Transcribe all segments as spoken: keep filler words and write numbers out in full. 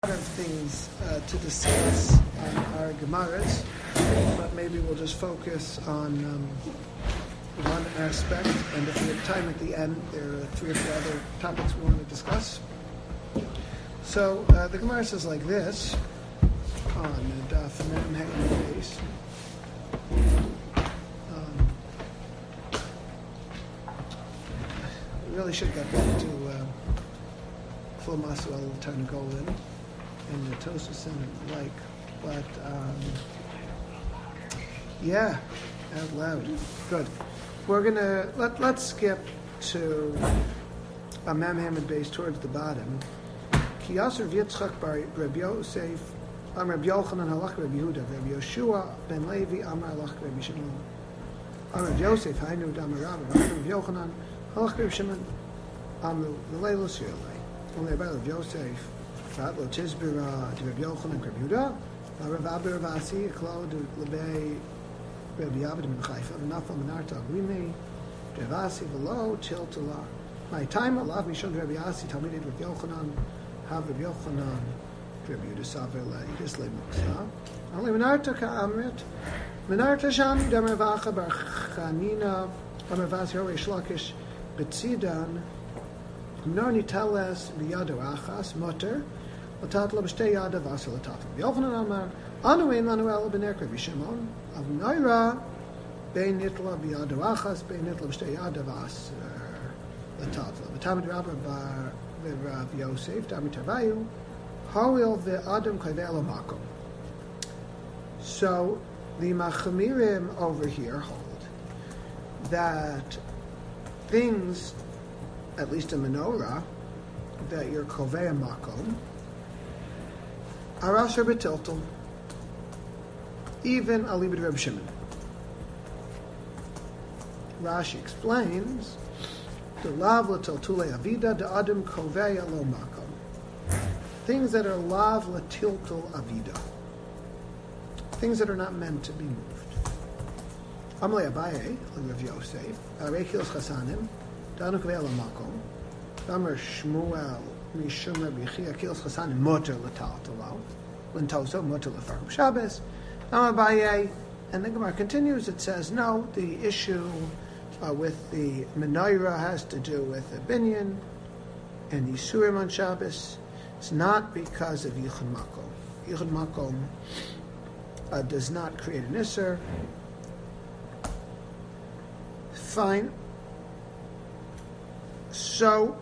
A lot of things uh, to discuss on our Gemaras, but maybe we'll just focus on um, one aspect, and if we have time at the end, there are three or four other topics we want to discuss. So uh, the Gemara says like this on the Daf Mem Hey base. Um, we really should get back to uh, Full Maswell Tarnagolin and the Tosus and the like, but um, yeah, out loud. Good. We're gonna let let's skip to a Mem Hamid base towards the bottom. Ki Yasser Yitzchak bar Reb Yosef, Am Reb Yochanan halach Reb Yehuda, Reb Yoshua ben Levi Amar halach Reb Shimon. Am Reb Yosef Hainu Damar Rabba, Reb Yochanan halach Reb Shimon. Amru Leilo Shirlei. Only about Reb Yosef. Lo Tizbira to Reb Yochanan Reb Yehuda. Rav Abir Vasi Eklo to Lebei Reb Yavad ben Chayfa. V'nafal Menarta Agrimi. Revasi V'lo Tiltala. My time alav Mishon Reb Yasi Talmidid Reb Yochanan. Have Reb Yochanan Reb Yehuda Saver Leidis Lemuksa. Only Menarta Ka'amrit. Menarta Shami Dam Ravacha Bar Chanina. Amar Vasi Hore Shlakish Betzidan. Nor niteles biyado achas mutter, latatla b'shtei yadav asa latatla. Yochanan amar anu ein lanu ela b'ner Reb Shimon av noira bein nitla biyado achas bein nitla b'shtei yadav asa latatla. V'tamid Rabba bar Rav Yosef tamid tavayu hawil ve'adam kavelo makom. So the Machamirim over here hold that things, at least a menorah, that you're kovei makom, are asher betiltel, even alibid Reb Shimon. Rashi explains, the lav latiltule avida de adam kovei lo makom. Things that are lav latiltel avida. Things that are not meant to be moved. Amle Abaye, Rav Yosef, Arekios Chasanim, Danu Kaveh Makom, Damer Shmuel, Mishum Rabbi Chia, Kilos Chasanim, Motor Lataltalo, Lentoso, Motor Lefarm Shabbos, Dam Abaye, and the Gemara continues, it says, no, the issue uh, with the menorah has to do with a binyan and Yisurim on Shabbos. It's not because of Yichud Makom. Yichud Makom uh, does not create an Isser. Fine. So,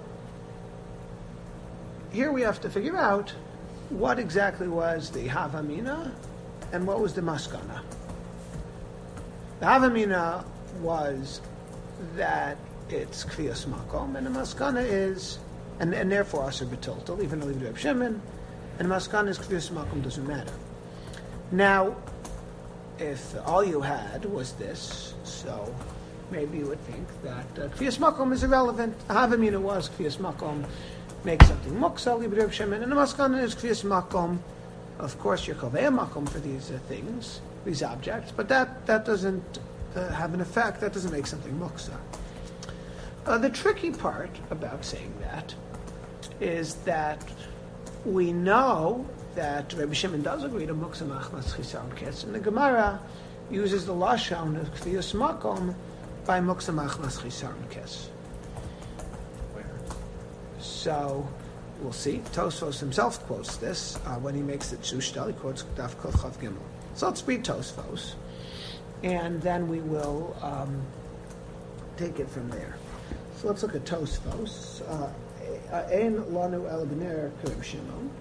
here we have to figure out what exactly was the Havamina and what was the Maskana. The Havamina was that it's Kviyas Makom, and the Maskana is, and, and therefore Aser B'Tiltel, even though we do Reb Shimon, and the Maskana is Kviyas Makom, doesn't matter. Now, if all you had was this, so maybe you would think that uh, Kviyas Makom is irrelevant. Havamina was Kviyas Makom, make something Muksa, Libid Reb Shimon, and the Maskana is Kviyas Makom. Of course, you're Kovei Makom for these uh, things, these objects, but that, that doesn't uh, have an effect, that doesn't make something Muksa. Uh, the tricky part about saying that is that we know that Reb Shimon does agree to Muksa Machmas Chisaron Kes, and the Gemara uses the Lashon of Kviyas Makom by Muksa Machmas Chisaron Kes. Where? So, we'll see. Tosfos himself quotes this uh, when he makes the Tzushtal. He quotes Daf Kuf Chav Gimel. So let's read Tosfos, and then we will um, take it from there. So let's look at Tosfos. Ein lanu el b'ner Reb Shimon.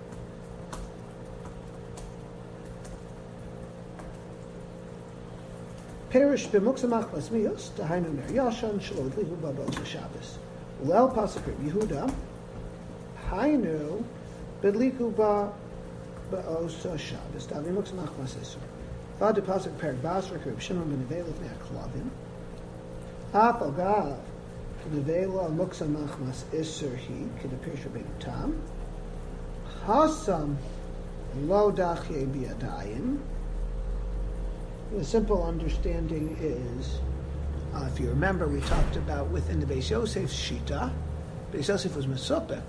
Perish b'muksa machmas miyos, dahainu ner yashan, shelo adlihu b'bos Shabbos. Ulel pasuk Reb Yehuda, hainu b'dliku b'bos Shabbos, davi muksa machmas isur. Vad de pasuk perik basrak Reb Shimon b'nevei lefnei ha'klavim. Ap al gav b'nevei lo al muksa machmas isur hi, k'de perish Rabbeinu Tam. Hasam lo dachye b'yadayim. The simple understanding is, uh, if you remember, we talked about within the Beis Yosef's Shita, Beis Yosef was Mesopek,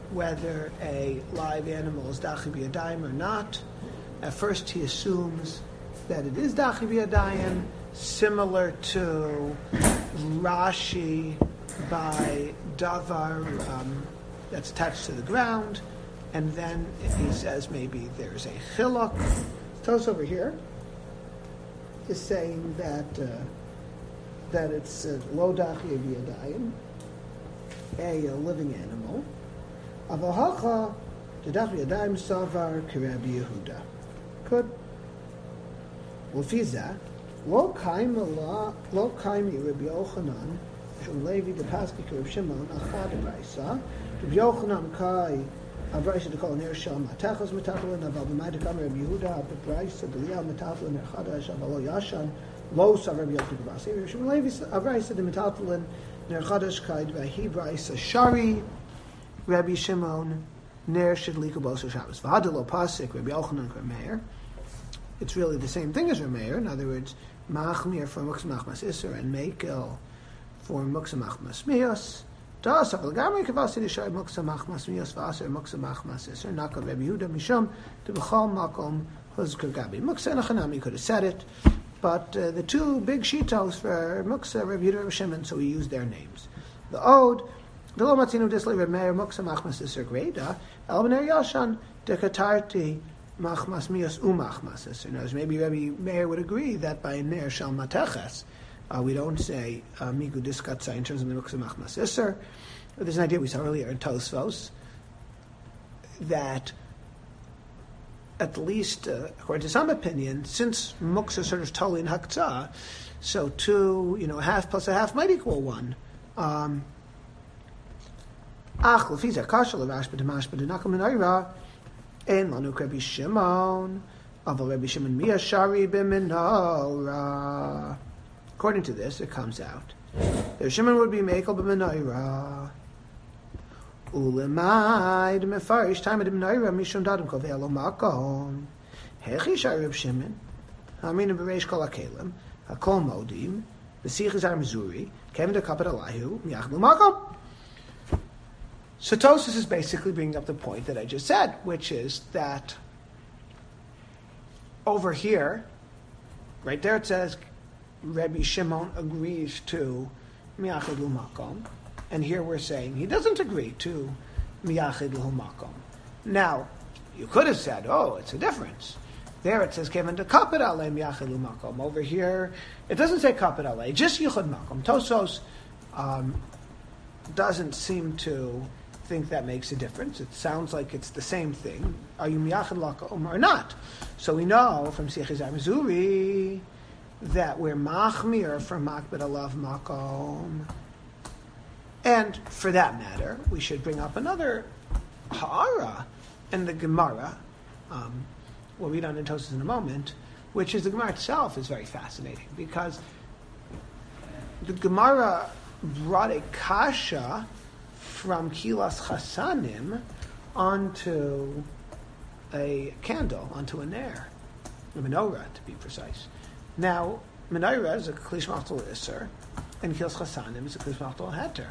whether a live animal is dachi b'yadayim or not. At first he assumes that it is dachi b'yadayim, similar to Rashi by davar um, that's attached to the ground, and then he says maybe there's a chiluk. Tos over here is saying that uh, that it's uh, lo dachi b'yadayim, a, a living animal. Avahacha the dachi b'yadayim savar k'Rabbi Yehuda. Good. Well, fiza lo kaim la lo kaim Rabbi Yochanan from Levi the Paski Rabbi Shimon achad Raisa Rabbi Yochanan kai Avraisa to call ner sham matachos matachlin aval b'may dekam Rabbi Yehuda b'Raisa b'lial matachlin ner chadash aval lo yashan lo sav Rabbi Yochanan b'Rasi Rabbi Shimon Levi Avraisa the matachlin ner chadash kai v'hi Raisa shari Rabbi Shimon ner shedliku b'osher Shabbos v'hadelo pasik Rabbi Yochanan k'Meir. It's really the same thing as Rameir. In other words, Machmir for Muksa Machmas Isser and Mekel for Muksa Machmas Mios. Das aber Gamri Kavasi Shai Muksa Machmas Mios Vaser Muksa Machmas Isser Naka Rabbi Yehuda Mishum to Bechal Makom Huzker Gabi. Muksa Nachanami could have said it, but uh, the two big shitos for Muksa Rabbi Yehuda and Shimon, so we use their names. The Ode, the Lo Matzinu Disli Rameir Muksa Machmas Isser Greda El B'ner Yashan Dekatarti Machmas mios umachmas iser. Now, maybe Rabbi Meir would agree that by ner shal mateches, uh, we don't say migu diskatzai in terms of the muksa machmas iser. There's an idea we saw earlier in Tosfos that, at least uh, according to some opinion, since muksa is sort of totally in haktzah, so two, you know, a half plus a half might equal one. Um, Ach lefiza kasha lerash b'demash b'denakam menayra. Ein lanu Rabbi Shimon, aval Rabbi Shimon miyashari b'menorah. According to this, it comes out that Shimon would be mekel b'menorah. Ulemai demefarish time of b'menorah mishum dadim kovei lo makom. Hechi shari Rabbi Shimon. Aminu b'reish kol hakelim hakol modim b'sichas armizuri kevin dekapet alayhu miyachlu makom. So Tosfos is basically bringing up the point that I just said, which is that over here, right there it says Rabbi Shimon agrees to miyachid l'makom, and here we're saying he doesn't agree to miyachid l'makom. Now, you could have said, oh, it's a difference. There it says kevin de kapit alei miyachid l'makom. Over here, it doesn't say kapit alei, just yichud makom. Tosfos um, doesn't seem to think that makes a difference. It sounds like it's the same thing. Are you miyachid l'makom or not? So we know from Sichas Mizuri that we're machmir for makbid alav makom. And for that matter, we should bring up another ha'ara in the Gemara. Um, we'll read on in Tosfos in a moment, which is the Gemara itself is very fascinating because the Gemara brought a kasha from Kilas Chasanim onto a candle, onto a ner, a menorah to be precise. Now, menorah is a klish machtal iser, and Kilas Chasanim is a klish machtal heter.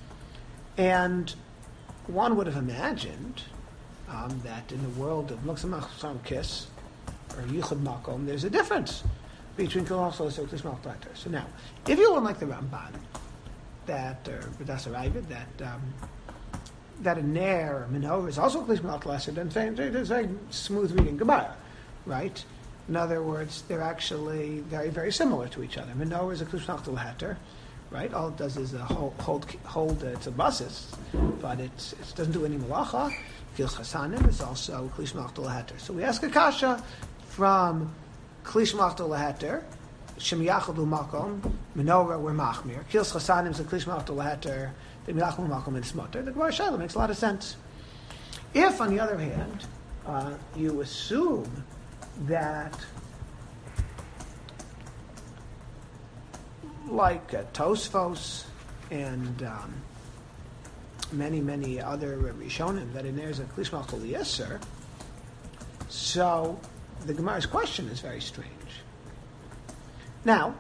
And one would have imagined um, that in the world of Muksa Machsam Kiss, or Yichud Makom, there's a difference between Kilas Machtal iser and klish machtal heter. So now, if you want like the Ramban, that, or B'das Aravid, that um, that a ner, or menorah, is also klish machtal iser, then there's very smooth reading Gemara, right? In other words, they're actually very, very similar to each other. Menorah is a klish machtal heter, right? All it does is a hold, hold, hold uh, it's a basis, but it's, it doesn't do any malacha. Kilas Chasanim is also klish machtal heter. So we ask a kasha from klish machtal heter, Shem Yachad Makom, menorah we're machmir. Kilas Chasanim is a klish machtal heter. The Yachad Makom and smutter. The Gemara Shaila makes a lot of sense. If, on the other hand, uh, you assume that, like uh, Tosfos and um, many, many other Rishonim, that in there is a klish machtal yisser, so the Gemara's question is very strange. Now,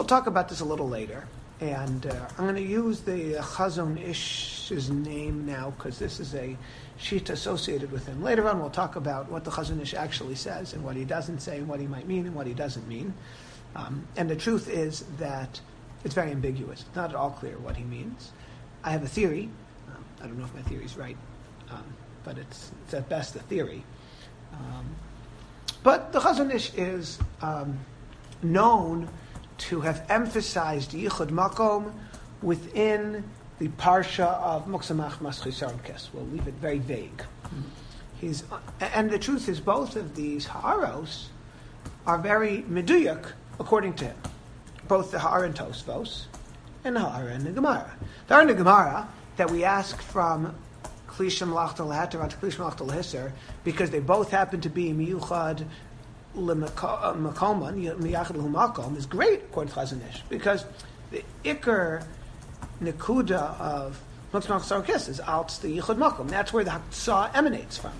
talk about this a little later. And uh, I'm going to use the Chazon Ish's name now because this is a sheet associated with him. Later on, we'll talk about what the Chazon Ish actually says and what he doesn't say and what he might mean and what he doesn't mean. Um, and the truth is that it's very ambiguous. It's not at all clear what he means. I have a theory. Um, I don't know if my theory is right, um, but it's, it's at best a theory. Um, but the Chazon Ish is um, known to have emphasized Yichud Makom within the parsha of Muktzah Machmas Chisar Kes. We'll leave it very vague. Mm-hmm. He's, and the truth is, both of these ha'aros are very meduyak according to him. Both the ha'ara in Tosfos and the ha'ara in the Gemara. The ha'ara in the Gemara that we ask from Klishim Lachtal Heter to Klishim Lachtal Hisser because they both happen to be miyuchad Makom is great according to Chazon Ish because the Iker Nekuda of Muktzah Machmas Chisar Kes is out the Yichud Makom. That's where the Hatzah emanates from.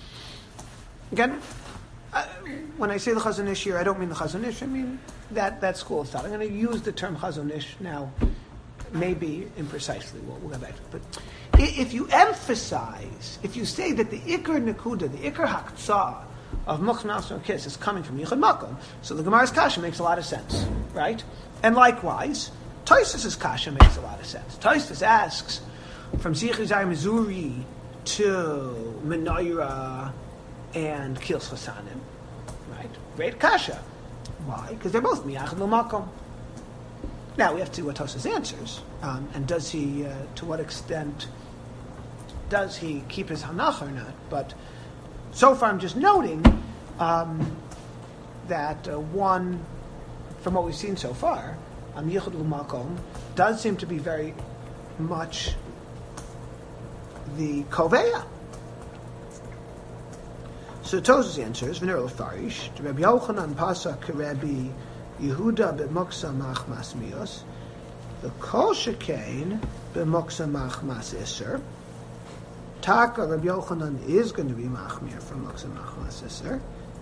Again, uh, when I say the Chazon Ish here, I don't mean the Chazon Ish. I mean that, that school of thought. I'm going to use the term Chazon Ish now, maybe imprecisely. We'll, we'll go back to it. But if you emphasize, if you say that the Iker Nekuda, the Iker Hatzah of Muktzah Machmas Chisar Kes is coming from Yichud Makom, so the Gemara's kasha makes a lot of sense, right? And likewise, Tosfos' kasha makes a lot of sense. Tosfos asks from Zichizai Missouri to Menorah and Kils Chasanim, right? Great kasha. Why? Because they're both miyachad l'makom. Now we have to see what Tosfos answers, um, and does he, uh, to what extent, does he keep his hanach or not? But so far, I'm just noting um, that uh, one, from what we've seen so far, um, Yichud L'Makom does seem to be very much the Koveya. So Tosfos answers, V'ner L'Farish, Rabbi Yochanan Pasak Rabbi Yehuda b'Muktzah Machmas Mios, the Kol Shekain b'Muktzah Machmas Isser. Taka Rabbi Yochanan is going to be machmir from Muktzah Machmas Isser,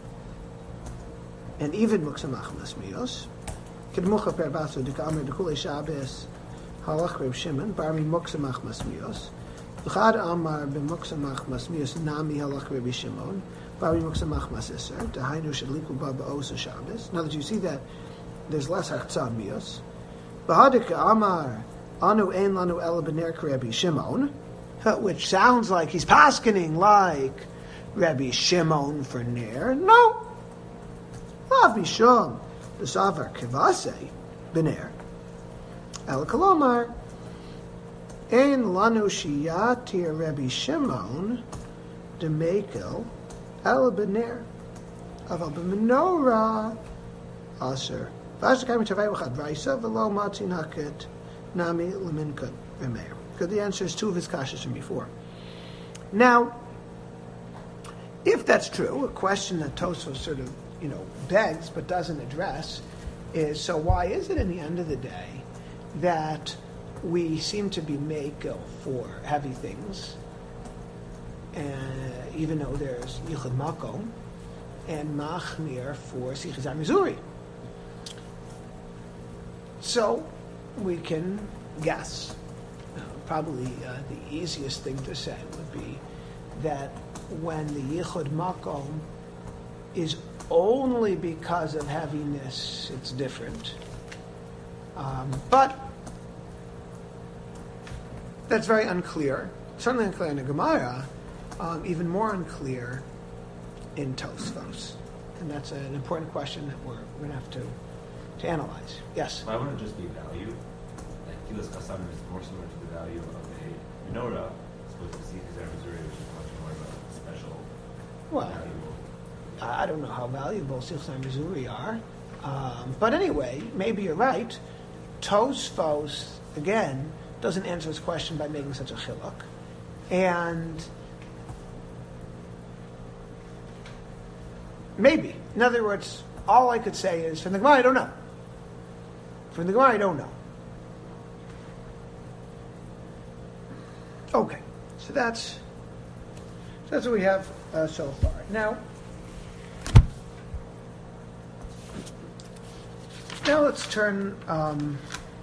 and even Muktzah Machmas Mios. Kedmucha per baso dikamer dekulei Shabbos halach Reb Shimon barmi Muktzah Machmas Mios. V'chad amar b'Muktzah Machmas Mios nami halach Reb Shimon barmi Muktzah Machmas Isser. Dahainu shedliku ba ba'osa Shabbos. Now that you see that there's less hachtzah Mios. V'hadika amar anu ein lanu ela b'ner Rabbi Shimon, which sounds like he's paskening like Rabbi Shimon for Ner. No. Lav mishum b'savar kivasei b'ner. El kolomar ein lanu shiyatir Rabbi Shimon demekel el b'ner aval b'menorah aser. V'asher kaim tavei v'chad v'aysa v'lo matzin haket nami l'minkut v'meir. Because the answer is two of his kashas from before. Now, if that's true, a question that Tosfos sort of, you know, begs but doesn't address is, so why is it in the end of the day that we seem to be makel for heavy things, uh, even though there's Yichud Makom, and Machmir for Sichizar Missouri? So, we can guess. Uh, probably uh, the easiest thing to say would be that when the Yichud Makom is only because of heaviness, it's different. Um, but that's very unclear. Certainly unclear in the Gemara, um, even more unclear in Tosfos. And that's an important question that we're, we're going to have to, to analyze. Yes? Why wouldn't it just be value? Like, Kilas Kasam is more similar to the value of a menorah, as opposed to Sichizar Missouri, which is much more of a special, well, valuable. I don't know how valuable Sichizar Missouri are. Um, but anyway, maybe you're right. Tosfos, again, doesn't answer this question by making such a chiluk. And maybe. In other words, all I could say is, from the Gemara, I don't know. From the Gemara, I don't know. Okay. So that's, that's what we have uh, so far. Now, now let's turn. Um,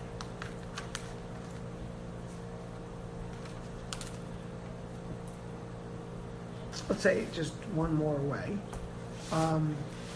let's say just one more way. Um,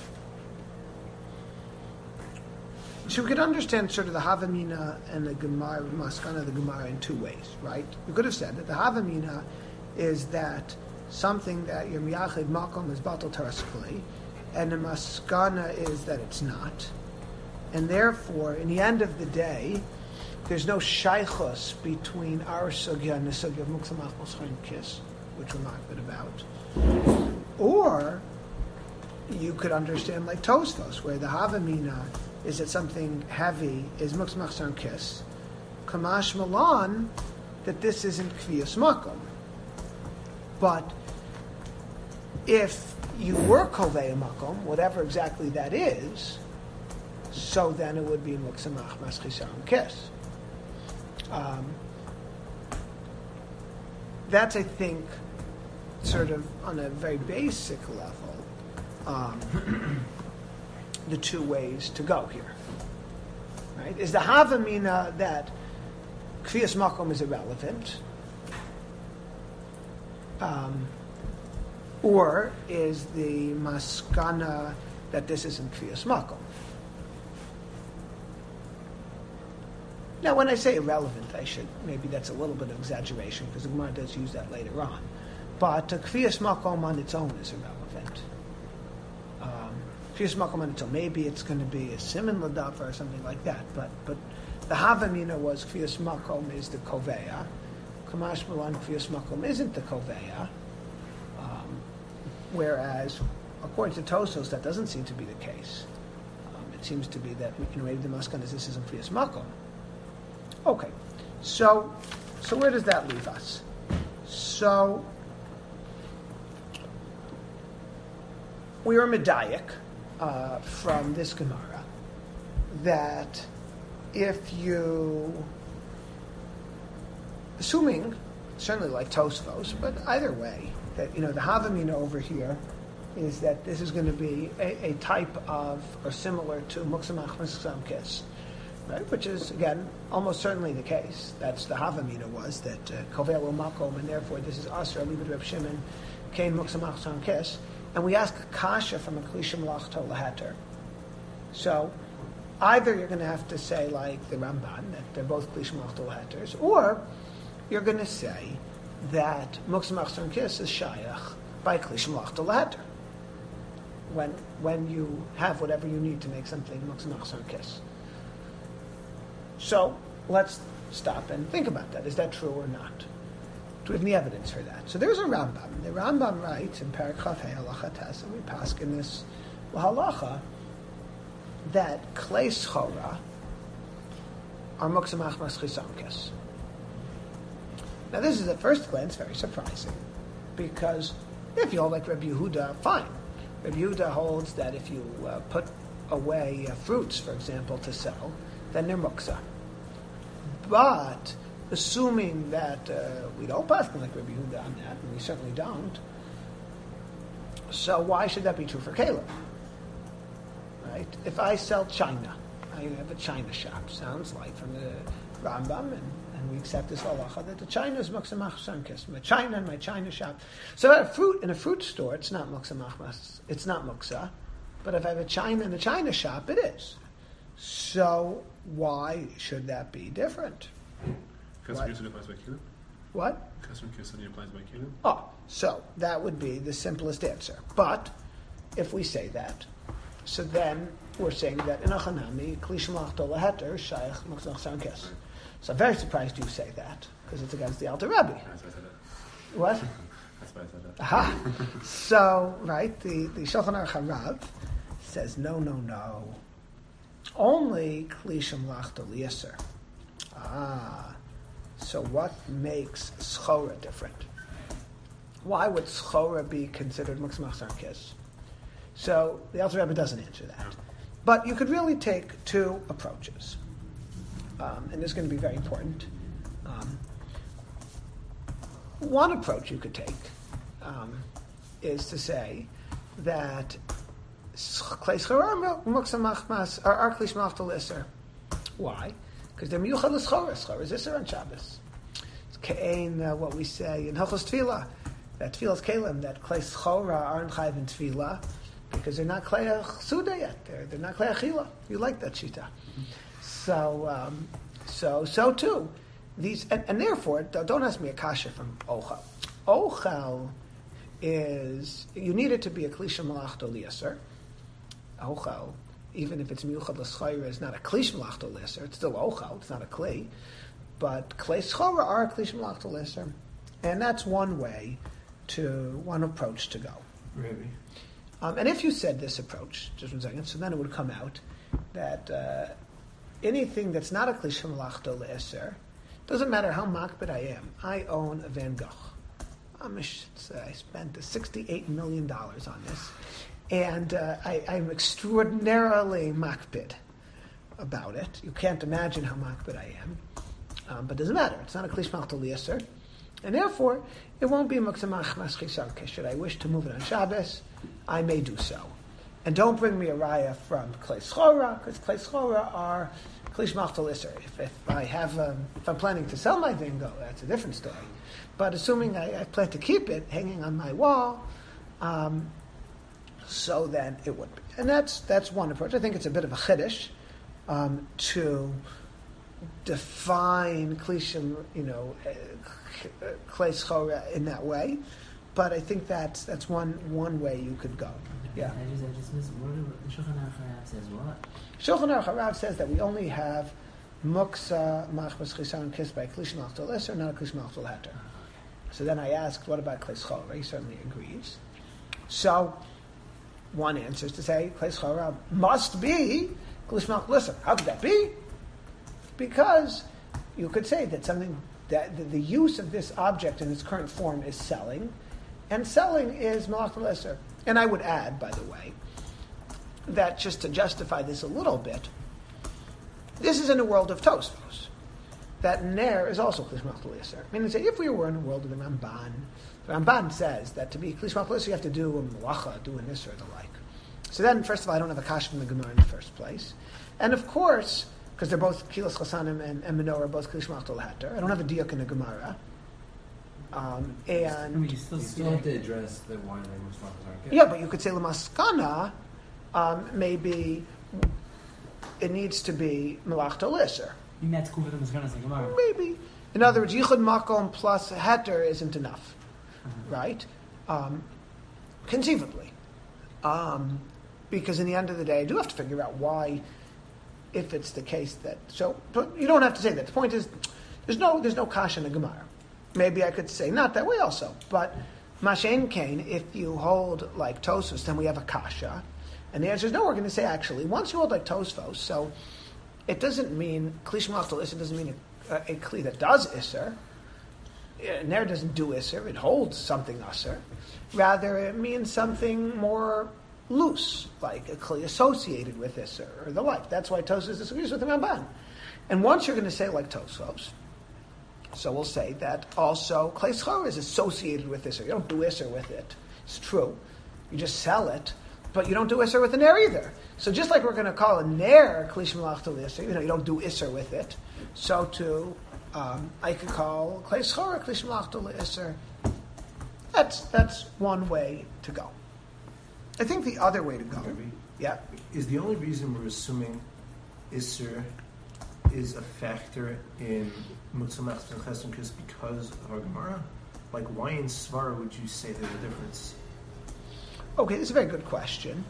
so we could understand sort of the Havamina and the Gemara, Maskana of the Gemara in two ways, right? We could have said that the Havamina is that something that your miyachid makom is batal taraskli, and the Maskana is that it's not. And therefore, in the end of the day, there's no shaychus between our sugya and the sugya of muksamach moschin kiss, which we're not good about. Or you could understand like Tosfos, where the Havamina is that something heavy is muksamach moschin kiss, kamash malan, that this isn't kviyas makom. But if you were kovei makom, whatever exactly that is, so then it would be muksamach moschin kiss. Um, that's, I think, sort of on a very basic level, um, the two ways to go here. Right? Is the Havamina that kviyas makom is irrelevant, um, or is the maskana that this isn't kviyas makom? Now, when I say irrelevant, I should, maybe that's a little bit of exaggeration, because the Gemara does use that later on. But uh, kviyas makom on its own is irrelevant. Um, kviyas makom on its own, maybe it's going to be a siman l'davar or something like that, but but the Havamina was kviyas makom is the koveya. Kamash malan kviyas makom isn't the koveya. Um, whereas, according to Tosos, that doesn't seem to be the case. Um, it seems to be that, you know, maybe the maskan is this isn't kviyas makom. Okay, so so where does that leave us? So we are medayik uh, from this Gemara that if you, assuming certainly like Tosfos, but either way, that you know the Havamina over here is that this is going to be a, a type of or similar to muksamach moschin kiss. Right, which is, again, almost certainly the case. That's the Havamina was, that Kovei lo makom, and therefore this is Asra, leave it Reb Shimon, Kain Muksamach Son Kiss. And we ask Kasha from a Klishim Lachto Lahater. So, either you're going to have to say, like the Ramban, that they're both Klishim Lachto Lahaters, or you're going to say that Muksamach Son Kiss is Shayach by Klishim Lachto Lahater. When, when you have whatever you need to make something Muksamach Son Kiss. So let's stop and think about that. Is that true or not? Do we have any evidence for that? So there's a Rambam. The Rambam writes in Perek Chaf Hei Halacha Tes, and we pass in this halacha that klei schora are muksamach moschin kiss. Now this is at first glance very surprising, because if you hold like Rabbi Yehuda, fine. Rabbi Yehuda holds that if you uh, put away uh, fruits, for example, to sell, then they're muksa. But assuming that uh, we don't pass like Rabbi Yehuda on that, and we certainly don't, so why should that be true for Caleb? Right? If I sell china, I have a china shop. Sounds like from the Rambam, and, and we accept this halacha that the china is muksamach shankis. My china and my china shop. So at a fruit in a fruit store, it's not muksamach. It's not muksa. But if I have a china in a china shop, it is. So why should that be different? Custom case applies by Caleb? What? Custom case applies by Caleb? Oh, so that would be the simplest answer. But if we say that, so then we're saying that in a chanami, klishim lachto laheter shayach muksamach shankis. So I'm very surprised you say that, because it's against the Alter Rebbe. That's why I said that. What? That's why I said that. Aha. So, right, the, the Shulchan Aruch Harav says, no, no, no. Only klishim lachto liyaser. Ah. So what makes schora different? Why would schora be considered muksamach shankis? So the Alter Rebbe doesn't answer that. But you could really take two approaches. Um, and this is going to be very important. Um, one approach you could take um, is to say that Klei Schora Muksa Machmas are Kli Shmachta L'Isser. Why? Because they're Miyuchad L'Schora. Schora is Isser on Shabbos. It's Ke'ein, uh, what we say in Hilchos Tefillah, that Tefillah's Kalim, that Klei Schora aren't Chayv in Tefillah, because they're not Klei Suda yet. They're, they're not Klei Achila. You like that Shita. So, um, so, so too. These, and, and therefore, don't ask me a kasha from Ochel. Ochel is, you need it to be a Klisha Malachto L'Yasser. Ochel, even if it's Miyuchad L'Schayra, is not a Klish Malachto L'Yasser. It's still Ochel, it's not a Kli. But Klei Schora are a Klish Malachto L'Yasser. And that's one way to, one approach to go. Really? Um, and if you said this approach, just one second, so then it would come out that uh, anything that's not a Klish Malachto L'Yasser, doesn't matter how makbid I am. I own a Van Gogh. I'm a, I spent sixty-eight million dollars on this. And uh, I, I'm extraordinarily makbid about it. You can't imagine how makbid I am. Um, but it doesn't matter. It's not a Klish Malachto L'Yasser. And therefore, it won't be a Muksa Machmas Chisarke. Should I wish to move it on Shabbos, I may do so. And don't bring me a raya from Klei Schora, because Klei Schora are Klish Malachto L'Yasser. If, if I have, um, if I'm planning to sell my Vingo, that's a different story. But assuming I, I plan to keep it hanging on my wall, um, so then it would be. And that's that's one approach. I think it's a bit of a chiddush um, to define Klishim, you know, Klei Schora in that way. But I think that's that's one one way you could go. Yeah. I just, I just missed, what do, the Shulchan Aruch Harav says what? Shulchan Aruch Harav says that we only have Muksa Machmas Chisaron Kiss by Klish Malachto L'Yasser, not a Klish Malachto L'Heter. So then I asked, what about Klei Schora? He certainly agrees. So one answer is to say Klei Schora must be Klish Malachto L'Yasser. How could that be? Because you could say that something that the, the use of this object in its current form is selling, and selling is Malachto L'Yasser. And I would add, by the way, that just to justify this a little bit, this is in the world of Tosfos. That Ner is also Klish Malachto L'Yasser. I mean, if we were in the world of the Ramban, the Ramban says that to be Klish Malachto L'Yasser, you have to do a Malacha, do an Isser, or the like. So then, first of all, I don't have a Kash from the Gemara in the first place. And of course, because they're both Kilas Chasanim and, and Menorah, both Klish Malachto L'Heter, I don't have a Diuk in the Gemara. Um, and You still, You still have to address the wine and responsibility. yeah, but you could say Lamaskana, um, maybe it needs to be Malachto L'Yasser. You met Kuvat and Maskanas in Gemara. Maybe. In other words, Yichud Makom plus Heter isn't enough, Uh-huh. right? Um, conceivably. Um, because in the end of the day, I do have to figure out why, if it's the case that... So, but you don't have to say that. The point is, there's no there's no kasha in the Gemara. Maybe I could say not that way also, but Mashen Kain, if you hold like Tosfos, then we have a kasha. And the answer is no, we're going to say actually, once you hold like Tosfos, so it doesn't mean, Klish Malachto L'Yasser doesn't mean a, a, a Kli that does Isser. Ner doesn't do Isser, it holds something Isser. Rather, it means something more loose, like a Kli associated with Isser, or the like. That's why Tosfos disagrees with the Ramban. And once you're going to say like Tosfos, so we'll say that also Klei Schora is associated with Isser. You don't do Isser with it. It's true. You just sell it, but you don't do Isser with a Ner either. So just like we're going to call a Ner Klish Malachto L'Yasser, you know, you don't do Isser with it, so too, um, I could call Klei Schora Klish Malachto L'Yasser. That's, that's one way to go. I think the other way to go, Maybe. yeah, Is the only reason we're assuming Isser is a factor in Mutzamach and Chesron Kis because of our Gemara? Like, why in Svara would you say there's a difference? okay, this is a very good question.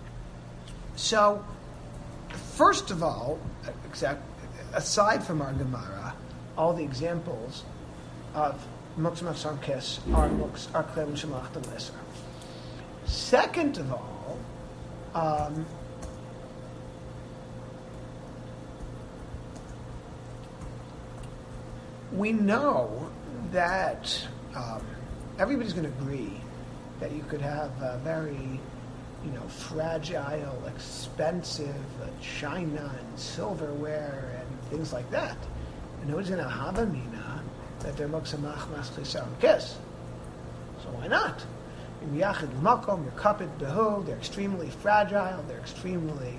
So, first of all, exact, aside from our Gemara, all the examples of Mutzamach Sarkis are Mutz are Klei Malachto L'Yasser. Second of all, um, we know that um, everybody's going to agree that you could have a very, you know, fragile, expensive uh, china and silverware and things like that. And nobody's going to have a mina that they're Muksa Machmas Chisaron Kiss. So why not? You're miyachid l'makom, you're kapit behu, they're extremely fragile, they're extremely...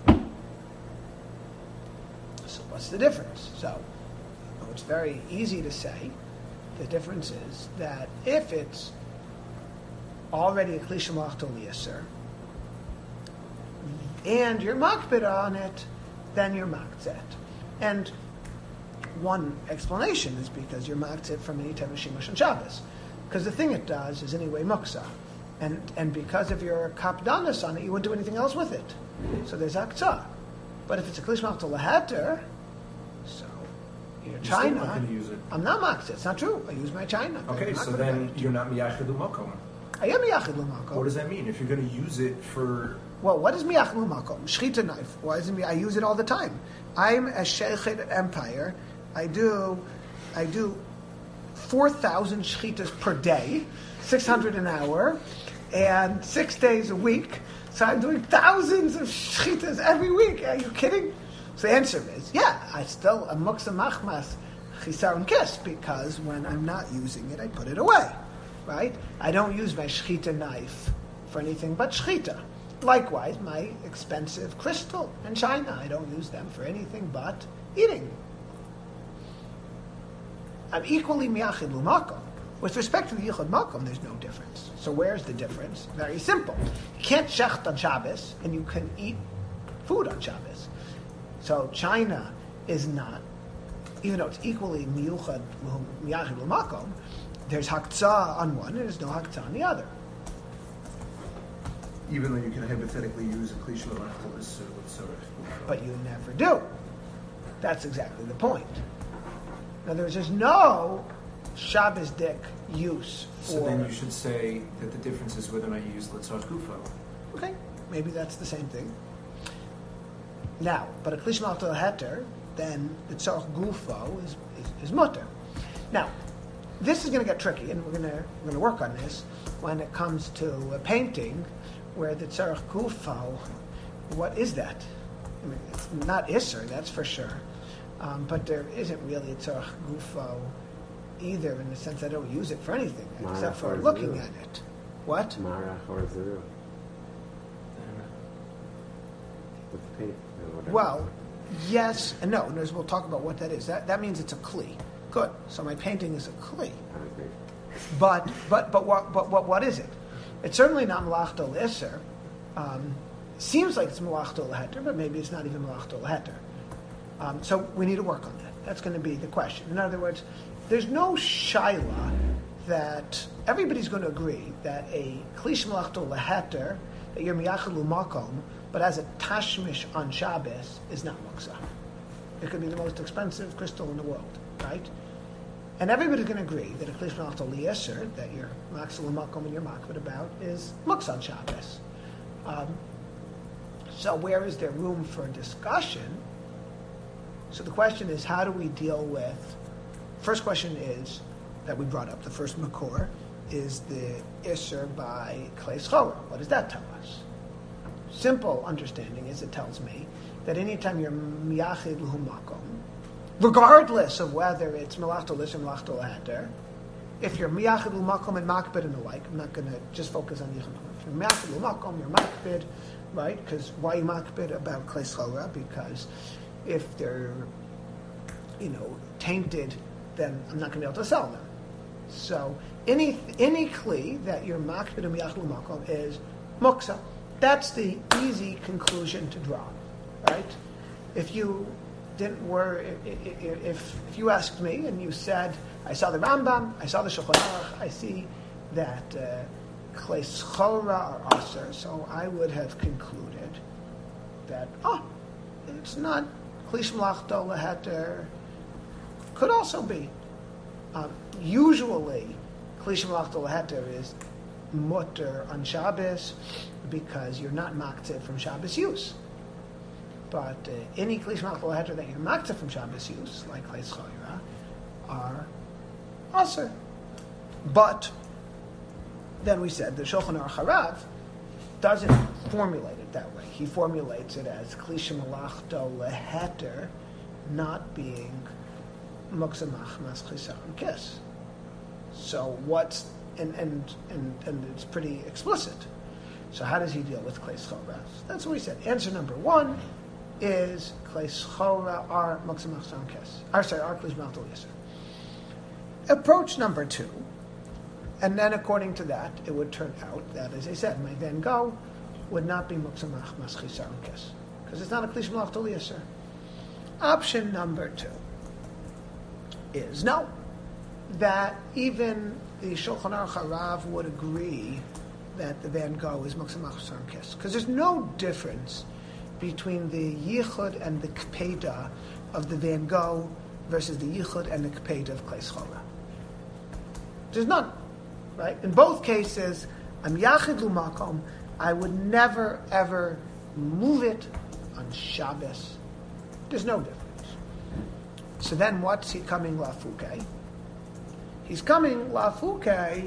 So what's the difference? So, well, it's very easy to say. The difference is that if it's already a kli shemalach to l'yisr, and you're makbid on it, then you're makzet. And one explanation is because you're makzet from any type of shimush on Shabbos. Because the thing it does is anyway muksa. And and because of your kapdanas on it, you wouldn't do anything else with it. So there's aktzah. But if it's a kli shemalach to l'heter, so your You're china, still not going to use it. I'm not makzet. It's not true. I use my china. Okay, I'm so makbid then on it. you're not miyachid l'makom. I am miyachid l'makom. What does that mean? If you're going to use it for... Well, what is miyachid l'makom? Shechita knife. Why is it me? I use it all the time. I'm a sheikhet empire. I do, I do four thousand shechitas per day, six hundred an hour, and six days a week. So I'm doing thousands of shechitas every week. Are you kidding? So the answer is, yeah, I still am muksa machmas chisar and kiss, because when I'm not using it, I put it away, right? I don't use my shechita knife for anything but shechita. Likewise, my expensive crystal and china, I don't use them for anything but eating. I'm equally miyachid l'makom. With respect to the yichud makom, there's no difference. So where's the difference? Very simple. You can't shecht on Shabbos, and you can eat food on Shabbos. So china is not, even though it's equally miyuchad miyachid l'makom, there's haktzah on one, and there's no haktzah on the other. Even though you can hypothetically use a kli shemalach to l'yisr with tzorech. But you never do. That's exactly the point. In other words, there's no Shabbos dick use for... So then you should say that the difference is whether or not you use l'tzorech gufo. Okay, maybe that's the same thing. Now, but a kli shemalach to l'heter, then the tzorech gufo is, is, is mutter. Now, this is going to get tricky, and we're going to we're going to work on this when it comes to a painting where the tzorech gufo, what is that? I mean, it's not isser, that's for sure. Um, but there isn't really a tzorech gufo either, in the sense I don't use it for anything except for looking at it. What? Marach or Zuru. With paint or whatever. Well, yes and no. And as we'll talk about what that is. That that means it's a kli. Good. So my painting is a kli. I agree. But but but what but what what is it? It's certainly not malachto l'isser. Um, seems like it's malachto l'heter, but maybe it's not even malachto l'heter. Um, so we need to work on that. That's going to be the question. In other words, there's no shaila that everybody's going to agree that a klish malachto l'heter, that you're miyachid l'makom, but as a tashmish on Shabbos is not muksa. It could be the most expensive crystal in the world, right? And everybody's going to agree that a klish malachto l'yisr, that you're machzor l'makom and you're makbid about, is muksa on Shabbos. Um, so where is there room for discussion? So the question is, how do we deal with... First question is, that we brought up, the first makor, is the isser by klei schora. What does that tell us? Simple understanding is it tells me that anytime you're miyachid l'humakom, regardless of whether it's malachto l'isser, malachto l'heter, if you're miyachid l'humakom and makbid and the like, I'm not going to just focus on yichud makom. If you're miyachid l'humakom, you're makbid, right? Because why you makbid about klei schora? Because if they're, you know, tainted, then I'm not going to be able to sell them. So any any kli that you're makbid and miyachid l'makom is muksa. That's the easy conclusion to draw, right? If you didn't worry, if if you asked me and you said, I saw the Rambam, I saw the Shulchan Aruch, I see that klei schora are aser, so I would have concluded that, oh, it's not klish malachto l'heter. Could also be. Um, usually, klish malachto l'heter is mutter on Shabbos because you're not maktzeh from Shabbos use. But uh, any klish malachto l'heter that you're maktzeh from Shabbos use, like klei schora, are aser. But then we said the Shulchan Aruch Harav doesn't formulate it that way. He formulates it as klish malachto l'heter not being muksa machmas chisar and kiss. So what's and, and, and, and it's pretty explicit. So how does he deal with Klei Schora? That's what we said. Answer number one is Klei Schora are Muktzah Machzor Kes. Or sorry, are Klei Maltul Yisr. Approach number two, and then according to that, it would turn out that, as I said, my Van Gogh would not be Muktzah Machzor Kes, because it's not a Klei Maltul Yisr. Option number two is no, that even the Shulchan Aruch Harav would agree that the Van Gogh is Muktzah Machzor Kes, because there's no difference between the Yichud and the Kpeda of the Van Gogh versus the Yichud and the Kpeda of Klei Schora. There's none, right? In both cases, I'm Yachid Lumakom, I would never ever move it on Shabbos. There's no difference. So then what's he coming Lafuke? He's coming Lafuke.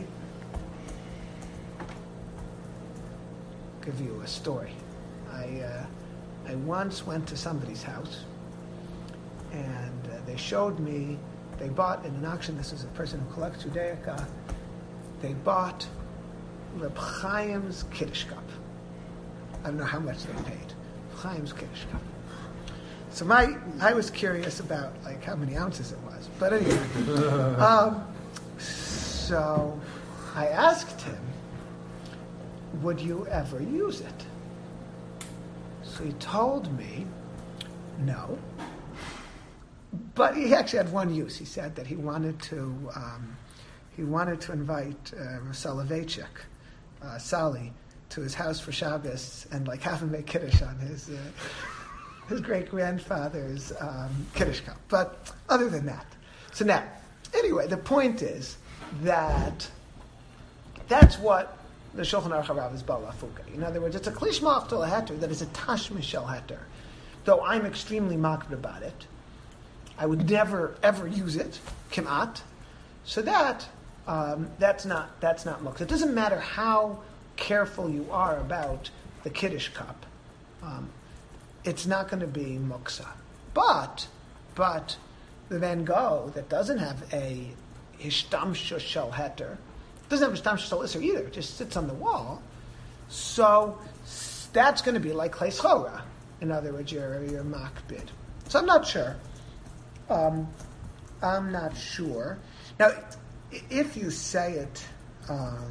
Give you a story. I uh, I once went to somebody's house, and uh, they showed me, they bought in an auction, this is a person who collects Judaica, they bought Reb Chaim's Kiddush cup. I don't know how much they paid. Reb Chaim's Kiddush cup. So my, I was curious about like how many ounces it was. But anyway, um, so I asked him, would you ever use it? So he told me, no. But he actually had one use. He said that he wanted to, um, he wanted to invite uh, Soloveitchik, uh, Sally, to his house for Shabbos and like have him make Kiddush on his uh, his great grandfather's um, Kiddush cup. But other than that, so now, anyway, the point is that that's what the Shulchan Aruch Harav is Bala Fuka. In other words, it's a Klish Ma'aftal Heter that is a Tash Mishel Heter. Though I'm extremely makbid about it, I would never ever use it, Kimat. So that um, that's not that's not muktzah. It doesn't matter how careful you are about the Kiddush cup. Um, it's not going to be muktzah. But but the Van Gogh that doesn't have a Hishtamsha Shel Heter, doesn't have Hishtamsha Shel Isser either, it just sits on the wall. So that's going to be like Klei Schora. In other words, your your makbid. So I'm not sure. Um, I'm not sure. Now, if you say it, um,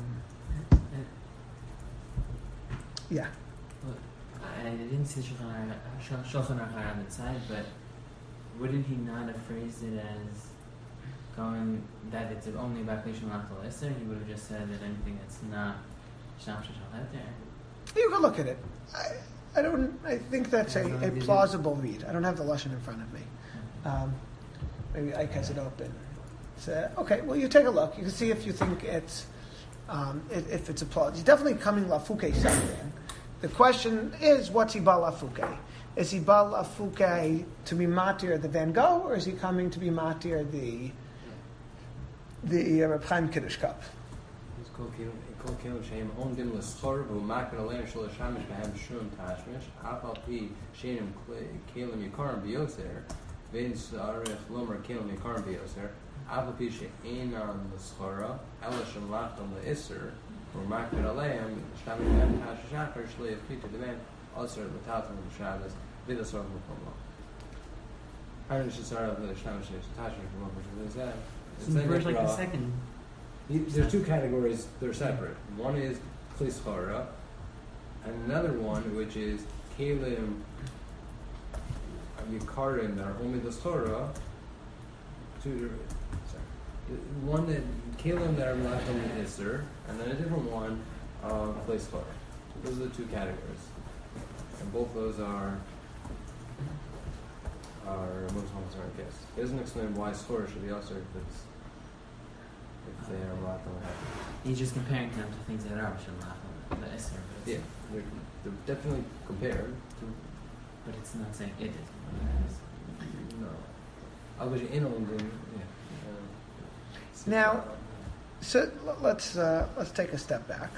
yeah. Well, I didn't see Shulchan Aruch Harav inside, but wouldn't he not have phrased it as going that it's only about Klei Malachal Isser? He would have just said that anything that's not Sham Shashal Heter. You can look at it. I, I don't. I think that's a, a plausible read. I don't have the lashon in front of me. Um, maybe Ike has it open. So, okay, well, you take a look. You can see if you think it's um, if, if it's a plausible. He's definitely coming lafuke something. The question is, what's he ba lafuke? Is he ba lafuke to be matir the Van Gogh, or is he coming to be matir the the uh, Reb Chaim Kiddush cup? כל כאילו שהם עומדים לסחור ומאקר עליהם של השמש בהם שום תשמש אף על פי שהם כלים יקרים ביותר ואין צריך לומר כלים יקרים ביותר אף על פי שאינם לסחורה אלא שמלאכתם לאיסר ומאקר עליהם שתמש בהם תשמש אחר שלא יפחיתו דמם אסר לטאטם בשבס ולסור מקומו הרי שסר לשתמש תשמש במקום שזה So the first, like the second. There's two categories that are separate. One is Klei Schora, and another one which is Kalim Yikarim that are only the Schora. Two, sorry. One that Kalim that are not only Isser, and then a different one, uh, Klei Schora. Those are the two categories, and both those are are most homes are I guess. It doesn't explain why Schora should be also if it's if they are Malachal Heter. He's just comparing them to things that are Malachal the Isser. Yeah, they're, they're definitely compared to. But it's not saying it is. No. Obviously, in on them, yeah. Uh, Now, so l- let's uh, let's take a step back.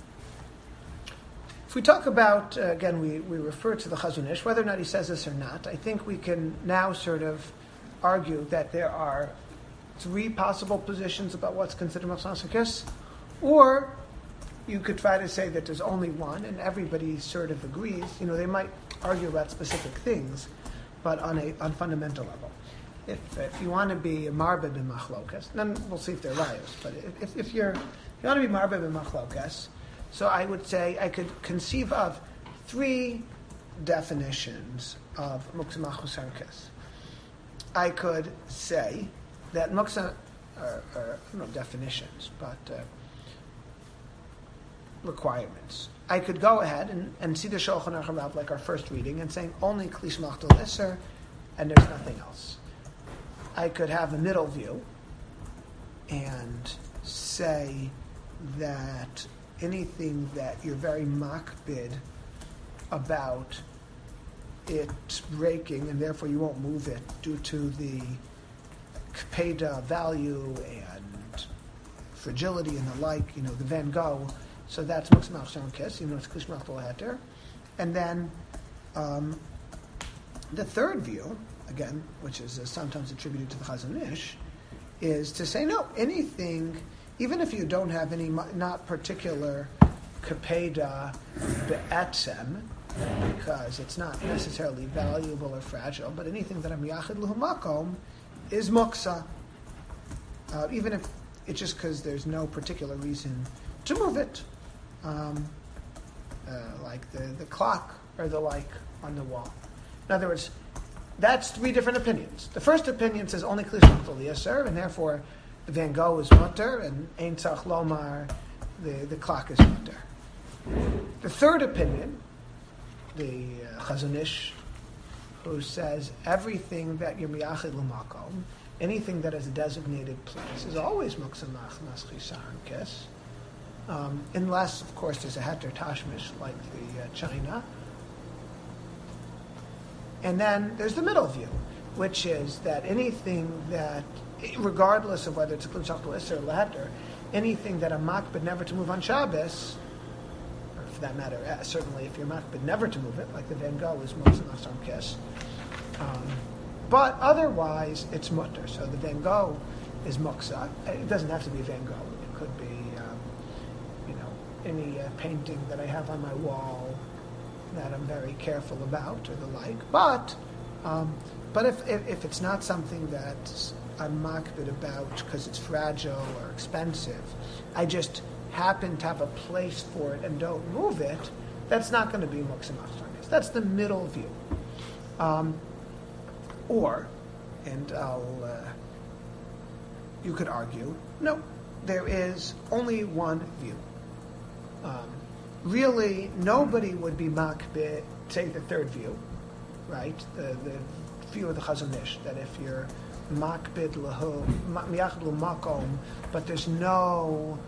If we talk about uh, again, we, we refer to the Chazon Ish, whether or not he says this or not. I think we can now sort of argue that there are three possible positions about what's considered Machzor Kis. Or you could try to say that there's only one, and everybody sort of agrees. You know, they might argue about specific things, but on a on fundamental level. If if you want to be a marba b'machlokas, then we'll see if they're rayos. But if if you're if you want to be marba b'machlokas, so I would say I could conceive of three definitions of muksa machlokas. I could say that muksa, or, or I don't know definitions, but uh, requirements. I could go ahead and, and see the Shulchan Aruch Rav like our first reading and saying only Kli Shmachtel Isser and there's nothing else. I could have a middle view and say that anything that you're very makbid about it breaking and therefore you won't move it due to the kpeda value and fragility and the like, you know, the Van Gogh. So that's Muksa Machshon Kiss, even though it's Kli Shmachtel Heter. And then um, the third view, again, which is uh, sometimes attributed to the Chazon Ish, is to say, no, anything, even if you don't have any, not particular Kapeda Be'etzem, because it's not necessarily valuable or fragile, but anything that I'm Yachid L'hu Makom is Muksa. Uh, even if it's just because there's no particular reason to move it. Um, uh, like the, the clock or the like on the wall. In other words, that's three different opinions. The first opinion says only Kli Shmachtel Yisser, and therefore the Van Gogh is mutter, and Ein Tzach Lomar, the, the clock is mutter. The third opinion, the uh, Chazon Ish, who says everything that you're miyachid l'makom, anything that is a designated place, is always muksa machmas chisar kes. Um, unless, of course, there's a heter tashmish like the uh, China. And then there's the middle view, which is that anything that, regardless of whether it's a Kli Shmachtel Isser or leheter, anything that a makbid never to move on Shabbos, or for that matter, uh, certainly if you're makbid never to move it, like the Van Gogh is muksa machshon kes. Um, but otherwise, it's mutter. So the Van Gogh is muksa. It doesn't have to be Van Gogh. It could be any uh, painting that I have on my wall that I'm very careful about or the like. But um, but if, if if it's not something that I'm makbid about because it's fragile or expensive, I just happen to have a place for it and don't move it, that's not going to be muksa machshon. That's the middle view. Um, or, and I'll, uh, you could argue, no, there is only one view. Um, really, nobody would be makbid, say the third view, right? The, the view of the Chazon Ish, that if you're makbid lahu, miyachid lu makom, but there's no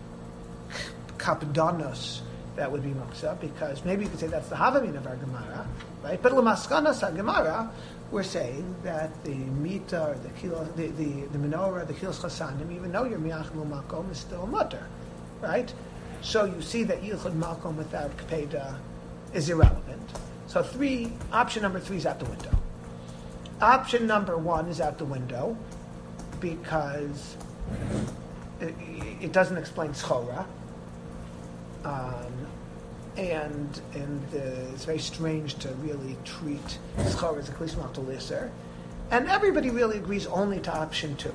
kapdonos, that would be muksa, because maybe you could say that's the havamin of our Gemara, right? But l'maskanas ha-Gemara, we're saying that the mita, or the kilo, the, the, the menorah, the kilos chasanim, even though you're miyachid lu makom, is still mutter, right? So you see that Yichud Malkom without Kpeda is irrelevant. So three, option number three is out the window. Option number one is out the window because it, it doesn't explain Schora. Um, and and the, it's very strange to really treat Schora as a Kli Shmachtel Isser. And everybody really agrees only to option two.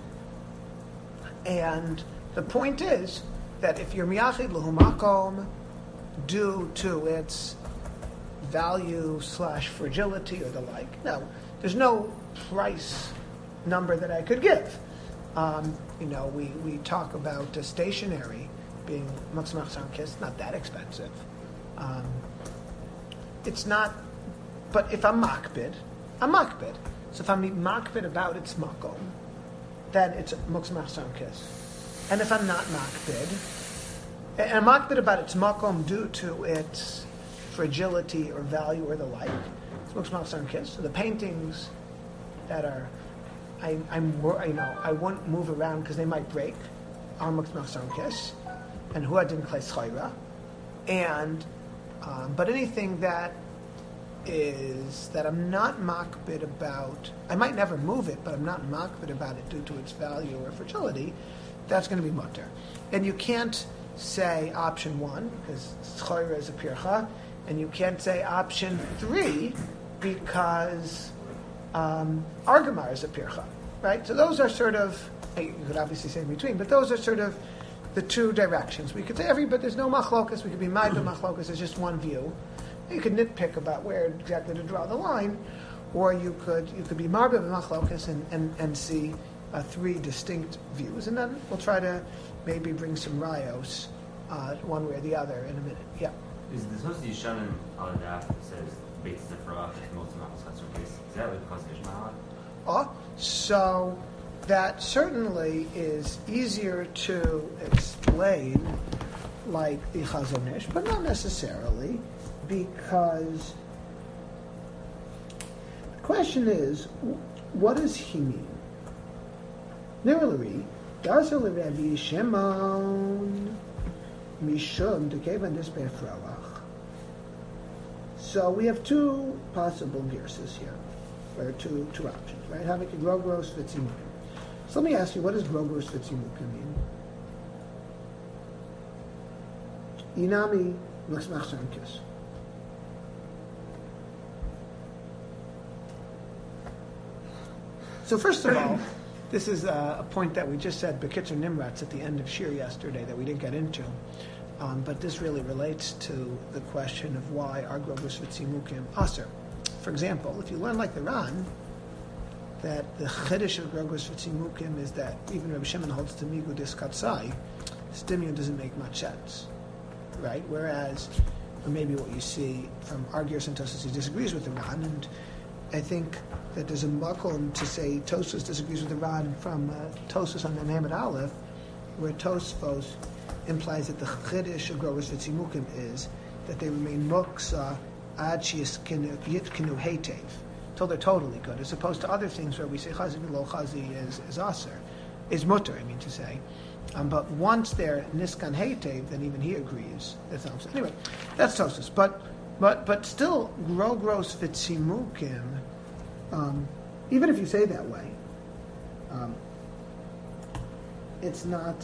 And the point is, that if you're miyachid l'hu makom due to its value slash fragility or the like, no, there's no price number that I could give. Um, you know, we, we talk about uh, stationery being muksa machshon kes, not that expensive. Um, it's not, but if I'm makbid, I'm makbid. So if I'm makbid about its makom, then it's muksa machshon kes. And if I'm not makbid, and I'm makbid about its makom due to its fragility or value or the like, it's muksa machshon kes. So the paintings that are, I, I'm, you know, I won't move around because they might break, are muksa machshon kes, and hu adin klei schayra, and um, but anything that is that I'm not makbid about, I might never move it, but I'm not makbid about it due to its value or fragility, that's going to be mutter. And you can't say option one, because Schoira is a Pircha, and you can't say option three, because um, Argamar is a Pircha, right? So those are sort of, you could obviously say in between, but those are sort of the two directions. We could say every, but there's no machlokas, we could be ma'ida machlokas, there's just one view. You could nitpick about where exactly to draw the line, or you could you could be marba machlokas and, and, and see uh, three distinct views, and then we'll try to maybe bring some rayos, uh, one way or the other in a minute. Yeah. Is the Tosi Yishanim on that that says Beit Zefra is most of case? Is that like because there's Mahat? Oh, so that certainly is easier to explain, like the Chazon Ish, but not necessarily, because the question is, what does he mean? Nirlari, Darza Levi Shimon Mishum Dekevan Disbeh Frauach. So we have two possible gearses here, or two two options, right? Having a Grogros Vitzimukim. So let me ask you, what does Grogros Vitzimukim mean? Inami Luxmach Sankis. So first of all, this is a, a point that we just said, Bekitzer Nimratz, at the end of Shir yesterday, that we didn't get into. Um, but this really relates to the question of why are Grogros Vitzimukim aser. For example, if you learn like the Ran, that the Chiddush of Grogros Vitzimukim is that even Rabbi Shimon holds to Migu Diskatzai, Stimion doesn't make much sense, right? Whereas, or maybe what you see from Argyros and Tosfos, he disagrees with the Ran, and I think that there's a makom to say Tosfos disagrees with the Ran from uh, Tosfos on the Hamid Aleph, where Tosfos implies that the Chiddush of Grogros Vitzimukim is that they remain muksa ad shiyitkinu heitev, till they're totally good, as opposed to other things where we say chazi v'lo chazi is, is aser, is mutter, I mean to say. Um, but once they're niskan heitev, then even he agrees. That's not anyway. That's Tosfos, but but but still Grogros Vitzimukim. Um, even if you say that way, um, it's not.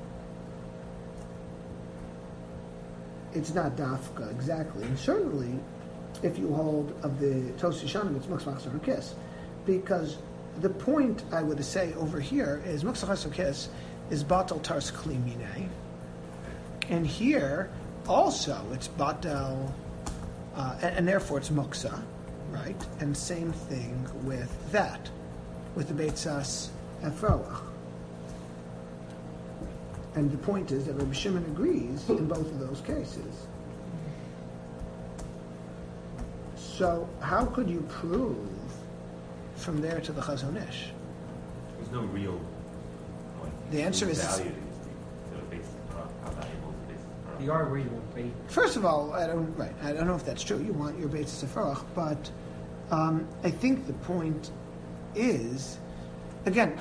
It's not dafka exactly, and certainly, if you hold of the Tosi Shanim, it's Muksach Kiss, because the point I would say over here is Muksach Kiss is Batal Tars Klimine, and here also it's Batal, uh, and, and therefore it's Muksa, right? And same thing with that, with the Beitzas Efroach. And the point is that Rabbi Shimon agrees in both of those cases. So how could you prove from there to the Chazon Ish? There's no real point. The answer is value to the base how valuable the base The R where you won't be. First of all, I don't right. I don't know if that's true. You want your Beit Sefarach, but um, I think the point is, again,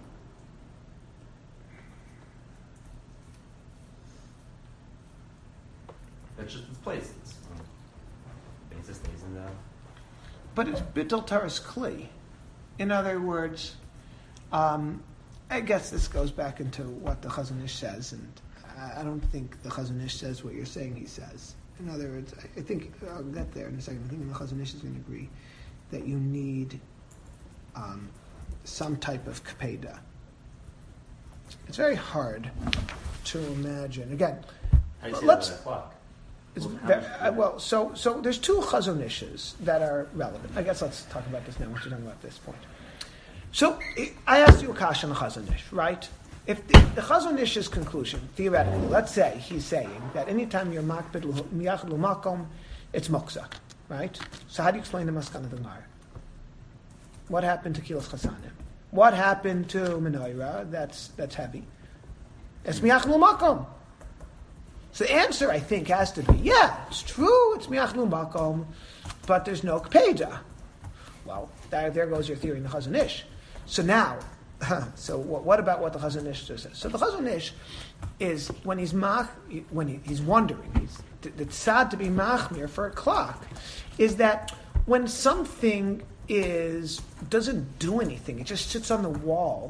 that's just its place. It's, it just stays in the. but it's Bittul Taras Kli. In other words, um, I guess this goes back into what the Chazon Ish says, and I don't think the Chazon Ish says what you're saying he says. In other words, I think I'll get there in a second. I think the Chazon Ish is going to agree that you need um, some type of kapeda. It's very hard to imagine. Again, How do you say let's. that with a clock? It's Well, how ve- much- uh, well, so so there's two Chazon Ishes that are relevant. I guess let's talk about this now. What you're talking about at this point. So I- I asked you a question on the Chazon Ish, right? If the, the Chazon Ish's conclusion, theoretically, let's say he's saying that anytime you're makbid miyachad l'makom, it's moksa, right? So how do you explain the Maskan of the Gemara? What happened to Kilos Chasanim? What happened to Menorah? That's that's heavy. It's miyachad l'makom. So the answer, I think, has to be, yeah, it's true, it's mi'achlum bakom, but there's no kpeda. Well, there, there goes your theory in the Chazon Ish. So now, so what, what about what the Chazon Ish says? So the Chazon Ish is, when he's mach, when he, he's wondering, he's, it's sad to be machmir for a clock, is that when something is, doesn't do anything, it just sits on the wall,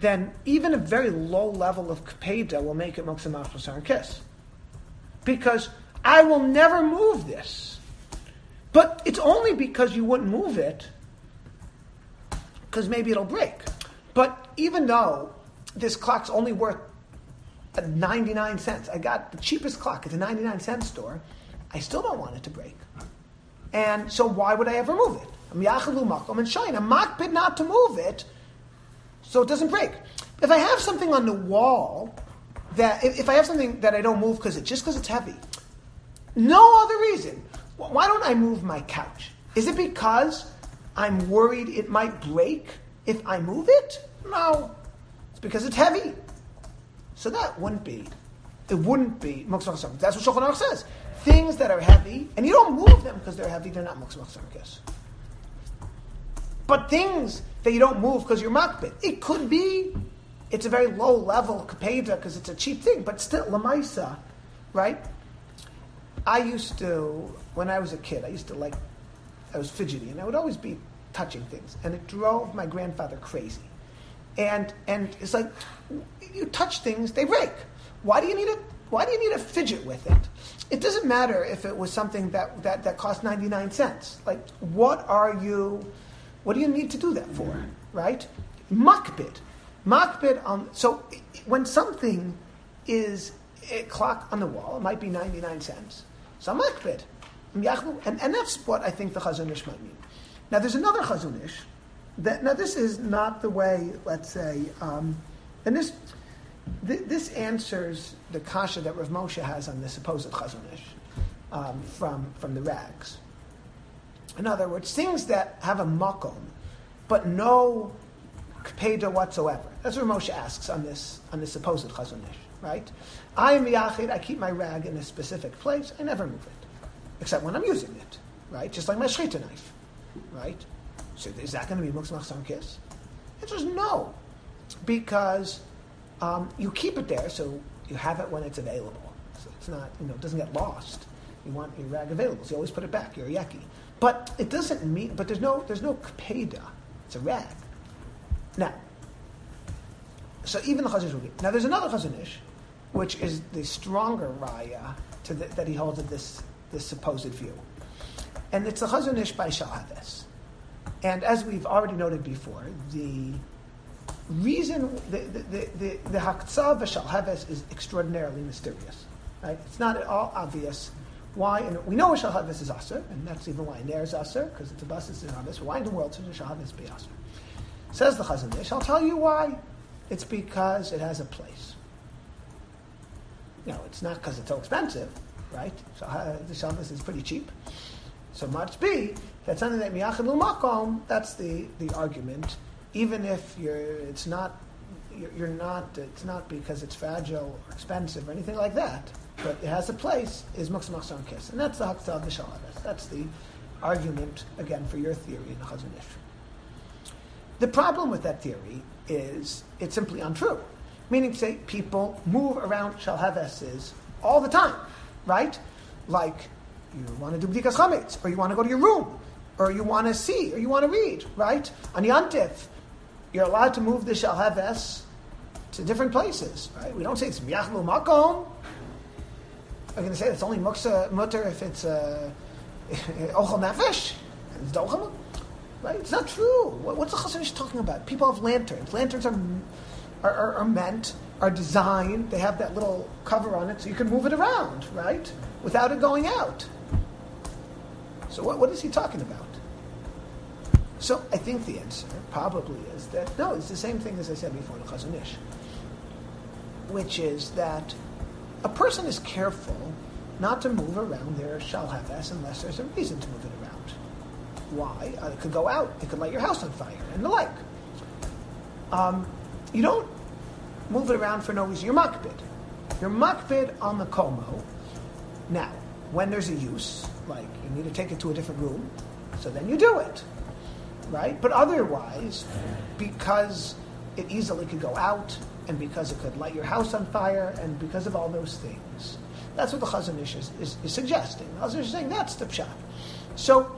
then even a very low level of kpeda will make it muksa machshar and kiss. Because I will never move this. But it's only because you wouldn't move it, because maybe it'll break. But even though this clock's only worth ninety-nine cents, I got the cheapest clock at the ninety-nine cent store, I still don't want it to break. And so why would I ever move it? I'm yachalu makom and shine. I'm makpid not to move it, so it doesn't break. If I have something on the wall, that if, if I have something that I don't move because it just because it's heavy, no other reason, why don't I move my couch? Is it because I'm worried it might break if I move it? No, it's because it's heavy. So that wouldn't be, it wouldn't be muksa machshar. That's what Shulchan Aruch says. Things that are heavy, and you don't move them because they're heavy, they're not muksa machshar. But things that you don't move because you're makbid, it could be, it's a very low level kapeda because it's a cheap thing, but still, lamaisa, right? I used to, when I was a kid, I used to like, I was fidgety, and I would always be touching things, and it drove my grandfather crazy. And and it's like, you touch things, they break. Why do you need a Why do you need a fidget with it? It doesn't matter if it was something that, that, that cost ninety-nine cents. Like, what are you, what do you need to do that for, right? Makbid. Makbid on, so when something is a clock on the wall, it might be ninety-nine cents. So makbid. And, and that's what I think the Chazon Ish might mean. Now there's another Chazon Ish. That, now this is not the way, let's say, um, and this th- this answers the kasha that Rav Moshe has on the supposed Chazon Ish um, from, from the rags. In other words, things that have a makom, but no kpeda whatsoever. That's what Rav Moshe asks on this on the supposed Chazon Ish, right? I am yachid, I keep my rag in a specific place, I never move it, except when I'm using it, right? Just like my shchita knife, right? So is that going to be muksa machshar kiss? The answer is no, because um, you keep it there, so you have it when it's available. So it's not, you know, it doesn't get lost. You want your rag available, so you always put it back. You're a yeki, but it doesn't mean. But there's no, there's no kpeda. It's a rag. Now, so even the Chazon Ish will be. Now there's another Chazon Ish, which is the stronger raya to the, that he holds of this this supposed view, and it's the Chazon Ish by Shalhaves. And as we've already noted before, the reason, the the the, the Haktzah v'Shalhaves is extraordinarily mysterious. Right? It's not at all obvious why. And we know a Shalhaves is aser, and that's even why Ner is aser, because it's a basis in Shalhaves. Why in the world should a Shalhaves be aser? Says the Chazon Ish, I'll tell you why. It's because it has a place. No, it's not because it's so expensive, right? So the Shalhaves is pretty cheap. So much be that's something that miyachid l'makom. That's the, the argument. Even if you're, it's not, you're, you're not. It's not because it's fragile or expensive or anything like that. But it has a place. Is muksa machshar kiss, and that's the haktzah of the Shalhaves. That's the argument again for your theory in the Chazon Ish. The problem with that theory is it's simply untrue. Meaning, say people move around Shalhaveses all the time, right? Like, you want to do b'dikas chametz, or you want to go to your room, or you want to see, or you want to read, right? On Yantif, you're allowed to move the Shalhaves to different places, right? We don't say it's miyachlu makom. I'm going to say it's only muksa mutter if it's uh, ochel nefesh, it's dochel, right? It's not true. What, what's the Chazon Ish talking about? People have lanterns. Lanterns are, are, are, are meant, are designed, they have that little cover on it so you can move it around, right? Without it going out. So what, what is he talking about? So I think the answer probably is that, no, it's the same thing as I said before in the Chazon Ish, which is that a person is careful not to move around their Shalhaves unless there's a reason to move it around. Why? Uh, it could go out. It could light your house on fire and the like. Um, you don't move it around for no reason. You're makbid. You're makbid on the komo. Now, when there's a use, like you need to take it to a different room, so then you do it, right? But otherwise, because it easily could go out, and because it could light your house on fire, and because of all those things, that's what the Chazon Ish is, is, is suggesting. The Chazon Ish is saying that's the pshat. So,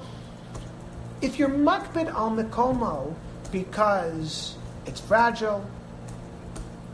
if you're makbid on the komo because it's fragile,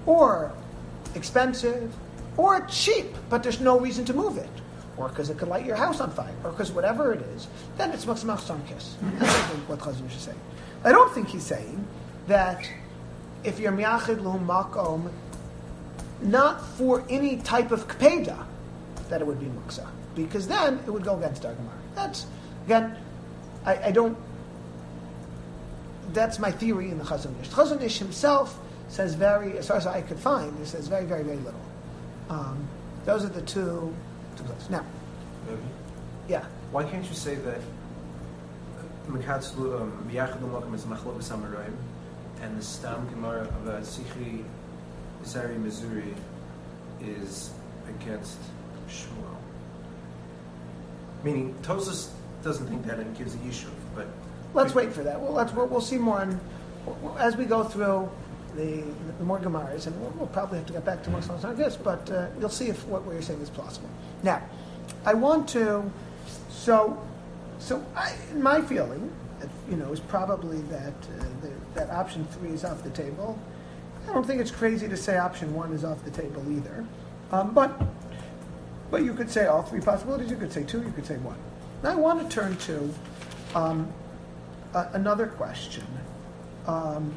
or expensive, or cheap, but there's no reason to move it, or because it could light your house on fire, or because whatever it is, then it's Muksa Machzon Kiss. That's what Chazon Ish is saying. I don't think he's saying that if you're Miyachid L'hu Makom, not for any type of Kpeda, that it would be Muksa. Because then it would go against our Gemara. That's, again, I, I don't, that's my theory in the Chazon Ish. Chazon Ish himself says very, as far as I could find, he says very, very, very little. Um, those are the two, two places. Now, Maybe. yeah. Why can't you say that Mekatz B'yachid L'Makom is Machlokes Amoraim, and the Stam Gemara of uh, Sichri Zari Missouri is against Shmuel? Meaning, Tosas doesn't think that and gives a Yishuv, but Let's wait for that. Well, let's, we'll, we'll see more on, as we go through the, the more Gemaras, and we'll, we'll probably have to get back to most on this, but uh, you'll see if what we're saying is plausible. Now, I want to, so, so I, my feeling, you know, is probably that uh, the, that option three is off the table. I don't think it's crazy to say option one is off the table either, um, but but you could say all three possibilities. You could say two. You could say one. Now I want to turn to um, a, another question, um,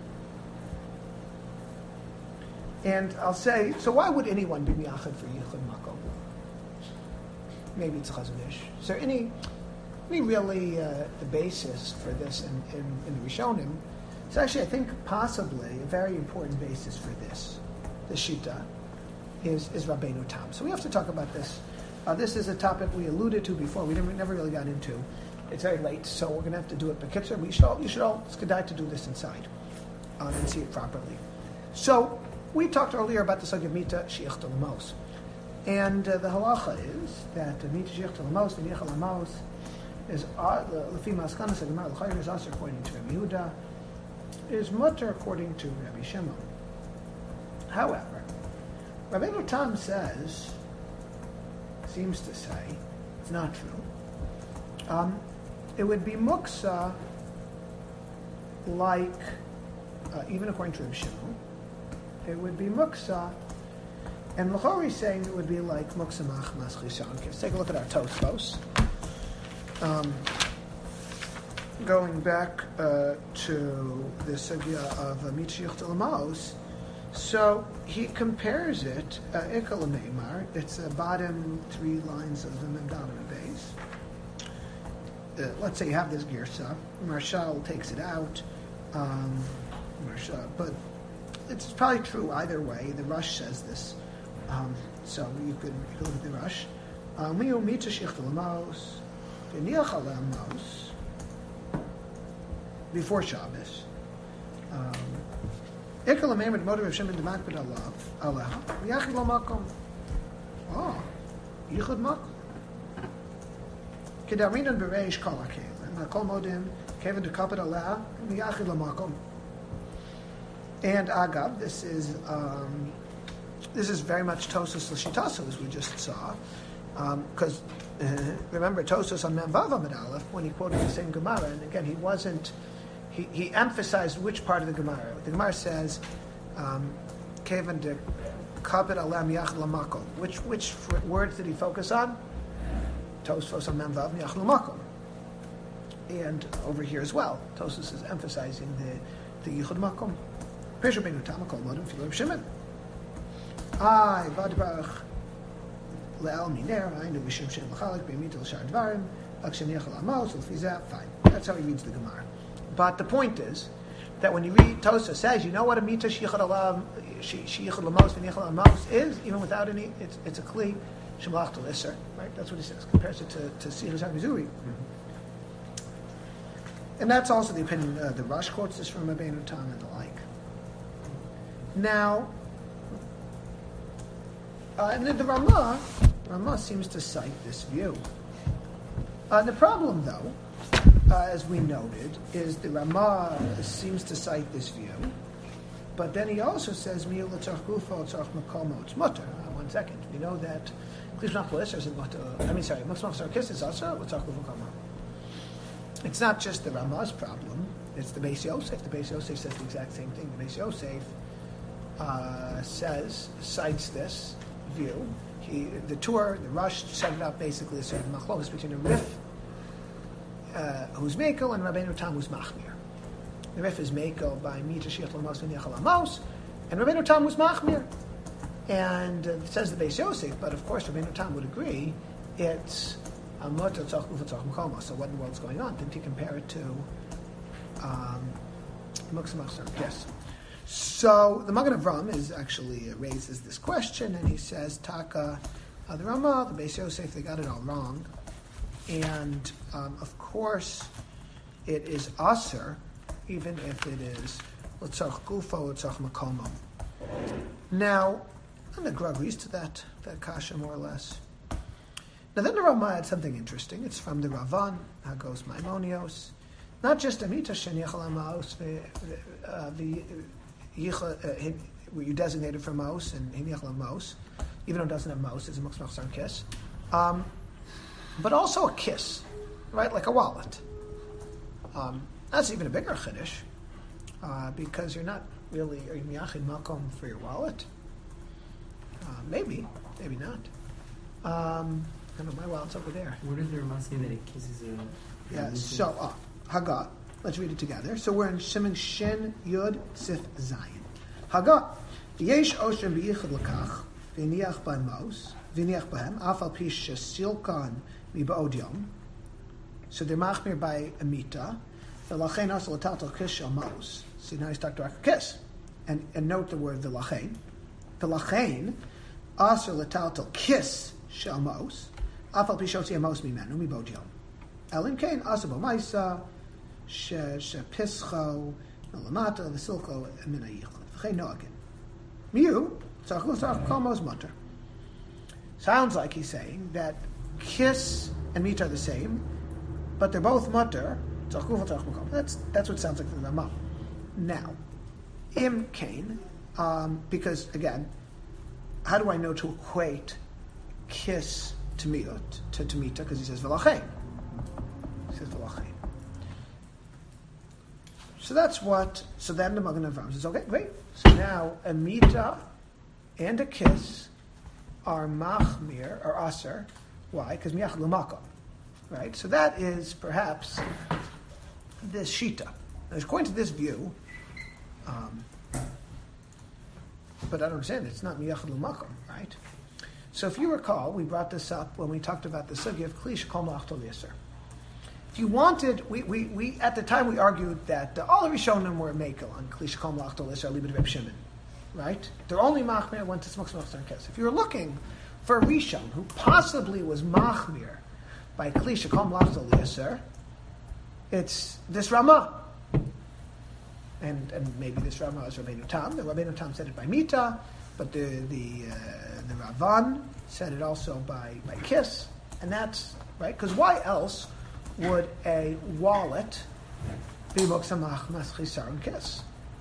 and I'll say, so why would anyone be miyachid for yichud makom? Maybe it's Chazon Ish. Is there any any really uh, the basis for this in, in, in the Rishonim? It's actually, I think, possibly a very important basis for this. The Shita is, is Rabbeinu Tam. So we have to talk about this. Uh, this is a topic we alluded to before. We, didn't, we never really got into. It's very late, so we're going to have to do it. But Kitzer, we should all, you should all, it's Kedai to do this inside um, and see it properly. So we talked earlier about the Sugya Mita Shiach Lamos. And uh, the halacha is that the Mita Shiach Lamos, the Nichal Lamos, is Lefi Maskanas Gemara L'chayim is also according to Rabbi Yehuda, is mutter according to Rabbi Shimon. However, Rabbeinu Tam says, seems to say, it's not true. Um, it would be muksa like, uh, even according to Rabbi Shimon, it would be muksa, and L'chori is saying it would be like muksa machmas chishan. Let's take a look at our Tosfos. Um, going back uh, to the sugya of Mitzvah Lamos, so he compares it, uh, Ikal Meimar, it's the bottom three lines of the Memdal base. Uh, let's say you have this Girsa, Marshal takes it out, um, Marshal, but it's probably true either way. The Rush says this, um, so you could, you could look at the Rush. Miu Mitzvah Lamos, V'niach Lamos, before Shabbos. Ikal Amem and Motor of Shimon Demakbid Allah, Allah, Yachid Lo Makom. Oh, Yichud Makom. Kedarinan Bereish Kol HaKelim, HaKol Modim, Kevin Dekapid Allah, Yachid Lo Makom. And Agav, this is um, this is very much Tosos L'Shitaso, as we just saw, because um, uh, remember Tosos on Mem Vav Amid Aleph when he quoted the same Gemara, and again he wasn't. He, he emphasized which part of the Gemara. The Gemara says, "Kevan de kapit alam yachid lamakom." Which which words did he focus on? Tosfos on Mem Vav yachid lamakom. And over here as well, Tosfos is emphasizing the the yichud makom. Pesher ben Utam kol modem filor Shimon. Ay vadbarach leal miner. I know mishum shem l'chalik be'mit el shar dvarim. Akshem yachal amos l'fizah. Fine. That's how he reads the Gemara. But the point is that when you read Tosa says, you know what a mita shichad alam shichad lamos v'nichal amos is, even without any, it's it's a kli shemlach to iser, right? That's what he says. Compares it to to Sichas HaMizuri, and that's also the opinion. Uh, the Rosh quotes this from Rabbeinu Tam and the like. Now, uh, and the Ramah, Ramah seems to cite this view. Uh, the problem, though, Uh, as we noted, is the Ramah seems to cite this view, but then he also says, "Mi'u l'tzarch gufo, tzarch makomo, it's mutter." Uh, one second, we know that Klishmach L'Isser is mutter. I mean, sorry, Mutzmach Sarkis is also l'tzarch gufo komo. It's not just the Ramah's problem; it's the Beis Yosef. The Beis Yosef says the exact same thing. The Beis Yosef uh, says, cites this view. He, the Tur, the Rush, set it up basically a sort of machlokes between a Rif, uh, who's Mekel, and Rabbeinu Tam, who's Machmir. The Rif is Mekel by Mita Shiach Lamos V'Niachal Amos, and Rabbeinu Tam was Machmir. And uh, it says the Beis Yosef, but of course Rabbeinu Tam would agree it's a Motor Tzach Ufa Tzach Mekoma. So what in the world's going on? Didn't he compare it to um, Muksa Machzor? Yes. So the Magen Avram is actually uh, raises this question, and he says, Taka, uh, the Ramah, the Beis Yosef, they got it all wrong. And um, of course, it is Aser, even if it is L'tzarch Gufo, L'tzarch Makomo. Now, and the Gra agrees to that, that kasha more or less. Now then the Ramah had something interesting. It's from the Ravan, Hagos Maimonios. Not just Amita Sheniachal Amaos, where you designated for Maos and Hiniachal Maos, even though it doesn't have Maos, it's a Muxmachzar kiss. Um, but also a kiss, right? Like a wallet. Um, that's even a bigger chiddush, uh, because you're not really, are you miyachid makom for your wallet? Uh, maybe, maybe not. Um, I don't know, my wallet's over there. Where does the Ramah say that it kisses a... Yeah, so, uh, Haggah. Let's read it together. So we're in Siman Shin Yud Sif Zayin. Haggah. Yesh Oshem B'yichad L'kach, V'niach B'mos, V'niach B'hem, Afal Pish Silkan Mi'ba'od Yom. So they're machmir by Amita. V'lachein also l'tatal kiss shel mos. So now he's talking about a kiss. And, and note the word v'lachein. V'lachein also l'tatal kiss shel mos. Afal pishotzi amos mimenu mibod yom. Elin kain also b'maisa shepischo l'lamata v'silko min hayichud. V'chein noagin. Miu tzarchu tzarchu kol mos mutter. Sounds like he's saying that kiss and meat are the same, but they're both mutter. That's that's what it sounds like to the Ramah. Now, im kain, um, because again, how do I know to equate kiss to miut to to mita? Because he says v'lachein. He says v'lachein. So that's what. So then the Magen Avram says, okay, great. So now a mita and a kiss are machmir or aser. Why? Because miyachad l'makom. Right. So that is perhaps this shita. Now, according to this view, um, but I don't understand, it's not miyachad l'makom, right? So if you recall, we brought this up when we talked about the sugya of kli shekol malachto l'yisur. If you wanted, we, we, we at the time we argued that uh, all the Rishonim were mekel on kli shekol malachto l'yisur, libid Reb Shimon, right? They're only machmir when to smoke smokes and kiss. If you were looking for a Rishon who possibly was machmir by kli shekol malachto l'yisur, it's this Ramah. And and maybe this Ramah is Rabbeinu Tam. The Rabbeinu Tam said it by Mita, but the the uh, the Ravan said it also by, by kiss. And that's, right? Because why else would a wallet be Moksamach Maschisar and kiss?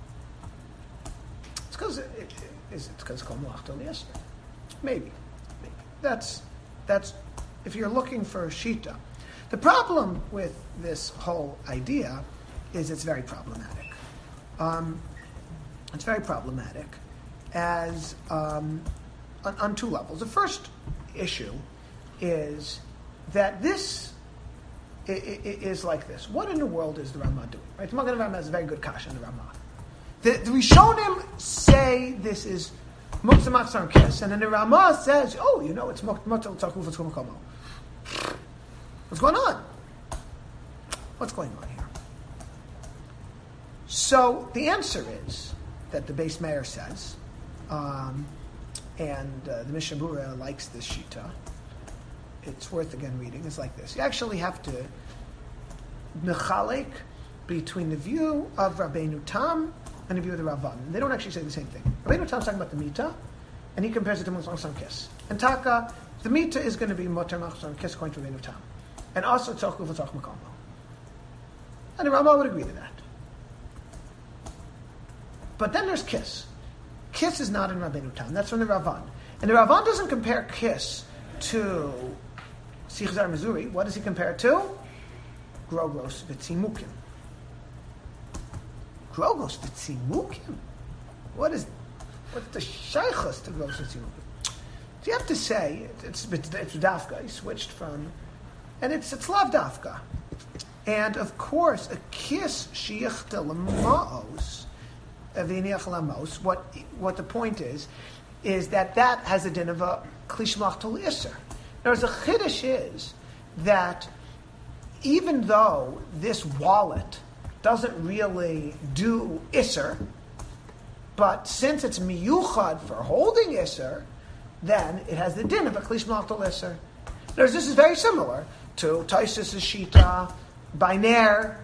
It's because it, it, it's because it's called Malachto L'Yisur. Maybe. Maybe. That's, that's, if you're looking for a Shita. The problem with this whole idea is it's very problematic. Um, it's very problematic as um, on, on two levels. The first issue is that this i- i- is like this. What in the world is the Ramah doing? Right? The Magen Avram has a very good kasha in the Ramah. The, the Rishonim say this is Muktzah Machzor Kiss, and then the Ramah says, oh, you know, it's Muktzah Tzarchuf Tzchum Komo. What's going on? What's going on here? So the answer is that the Beis Meir says, um, and uh, the Mishnah Berurah likes this shita. It's worth again reading. It's like this: you actually have to mechalek between the view of Rabbeinu Tam and the view of the Ravan. They don't actually say the same thing. Rabbeinu Tam's talking about the mita, and he compares it to Machzor Kiss. And Taka, the mita is going to be Moter Machzor Kiss according to Rabbeinu Tam, and also Tzarchu v'Tzarch Makomo. And the Ramah would agree to that. But then there's Kiss. Kiss is not in Rabbeinu Tam. That's from the Ravan. And the Ravan doesn't compare Kiss to Sichzar Missouri. What does he compare it to? Grogos v'tzimukim. Grogos v'tzimukim? What is... what's the shaykhus to gross tziyun? So you have to say it's it's, it's dafka. He switched from, and it's it's lav dafka, and of course a kiss shiachta lamaos, aviniach lamos. What what the point is, is that that has a din of a klishmach tul iser. Now, the chiddush is that even though this wallet doesn't really do iser, but since it's miyuchad for holding iser, then it has the din of a klishmach tul iser. Now, this is very similar to Taisus' shita by Ner,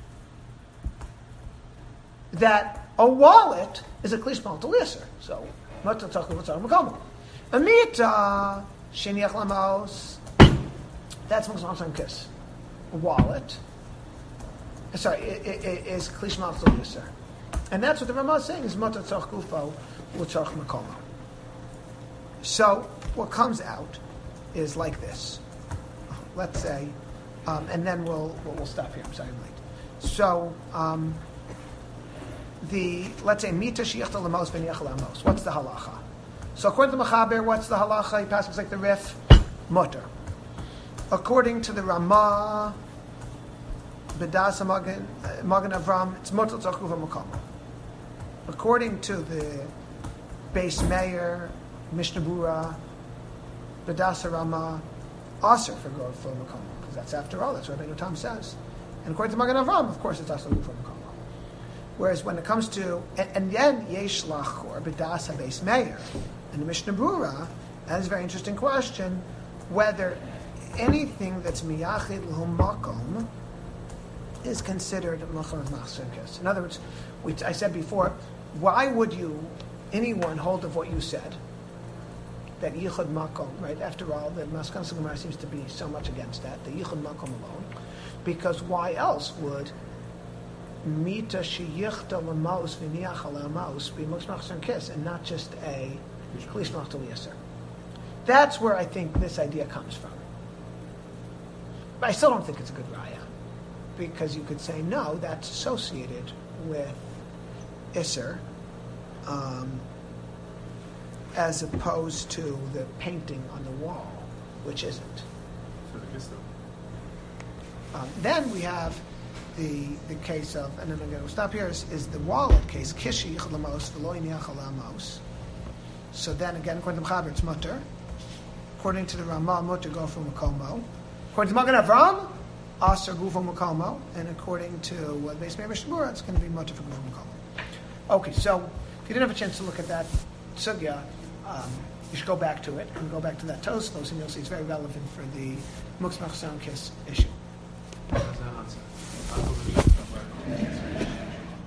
that a wallet is a klishmach tul iser. So, matzah tzachlu matzah makomo. A mita sheniach lamos. That's Muslim kiss. A wallet. Sorry, it, it, it is klishmach tul iser. And that's what the Ramah is saying is matzah tzach gufo u'tzach makomo. So what comes out is like this. Let's say, um, and then we'll, we'll we'll stop here. I'm sorry, I'm late. So um, the let's say mita shiachta lamos v'niach lamos. What's the halacha? So according to Mechaber, what's the halacha? He passes like the Rif, mutter. According to the Ramah, B'das Magen Magen Avram, it's mutter tzach gufo makom. According to the Beis Meir, Mishnah Bura, B'das Ramah, Aser for go for makom, because that's after all that's what Rabbeinu Tam says. And according to Magen Avram, of course, it's Aser for makom. Whereas when it comes to and, and then Yeshlach or B'das Beis Meir and the Mishnah Bura, that is a very interesting question, whether anything that's miyachid l'hum makom is considered machar machzor. In other words, we, I said before, why would you, anyone, hold of what you said? That yichud makom, right? After all, the Maskan Gemara seems to be so much against that, the yichud makom alone. Because why else would mita sheyichta lamos v'niach alamos be machzor kiss and not just a klishmach tul iser? That's where I think this idea comes from. But I still don't think it's a good raya, because you could say, no, that's associated with Isser, um, as opposed to the painting on the wall, which isn't. So I guess so. Um, then we have the the case of, and then I'm going to stop here, is, is the wallet case, Kishi Lamos, Veloy Niachalamos. So then again, according to Mechaber, it's mutter. According to the Ramah, mutter go from Makomo. According to Magen Avram, Aser Gufo Makomo, and according to what uh, Beis Meir Mishnah Bura, it's going to be mutter for Gufo Makomo. Okay, so if you didn't have a chance to look at that sugya, um, you should go back to it and go back to that Tosfos, and you'll see it's very relevant for the Muktzah Machzor Kiss issue.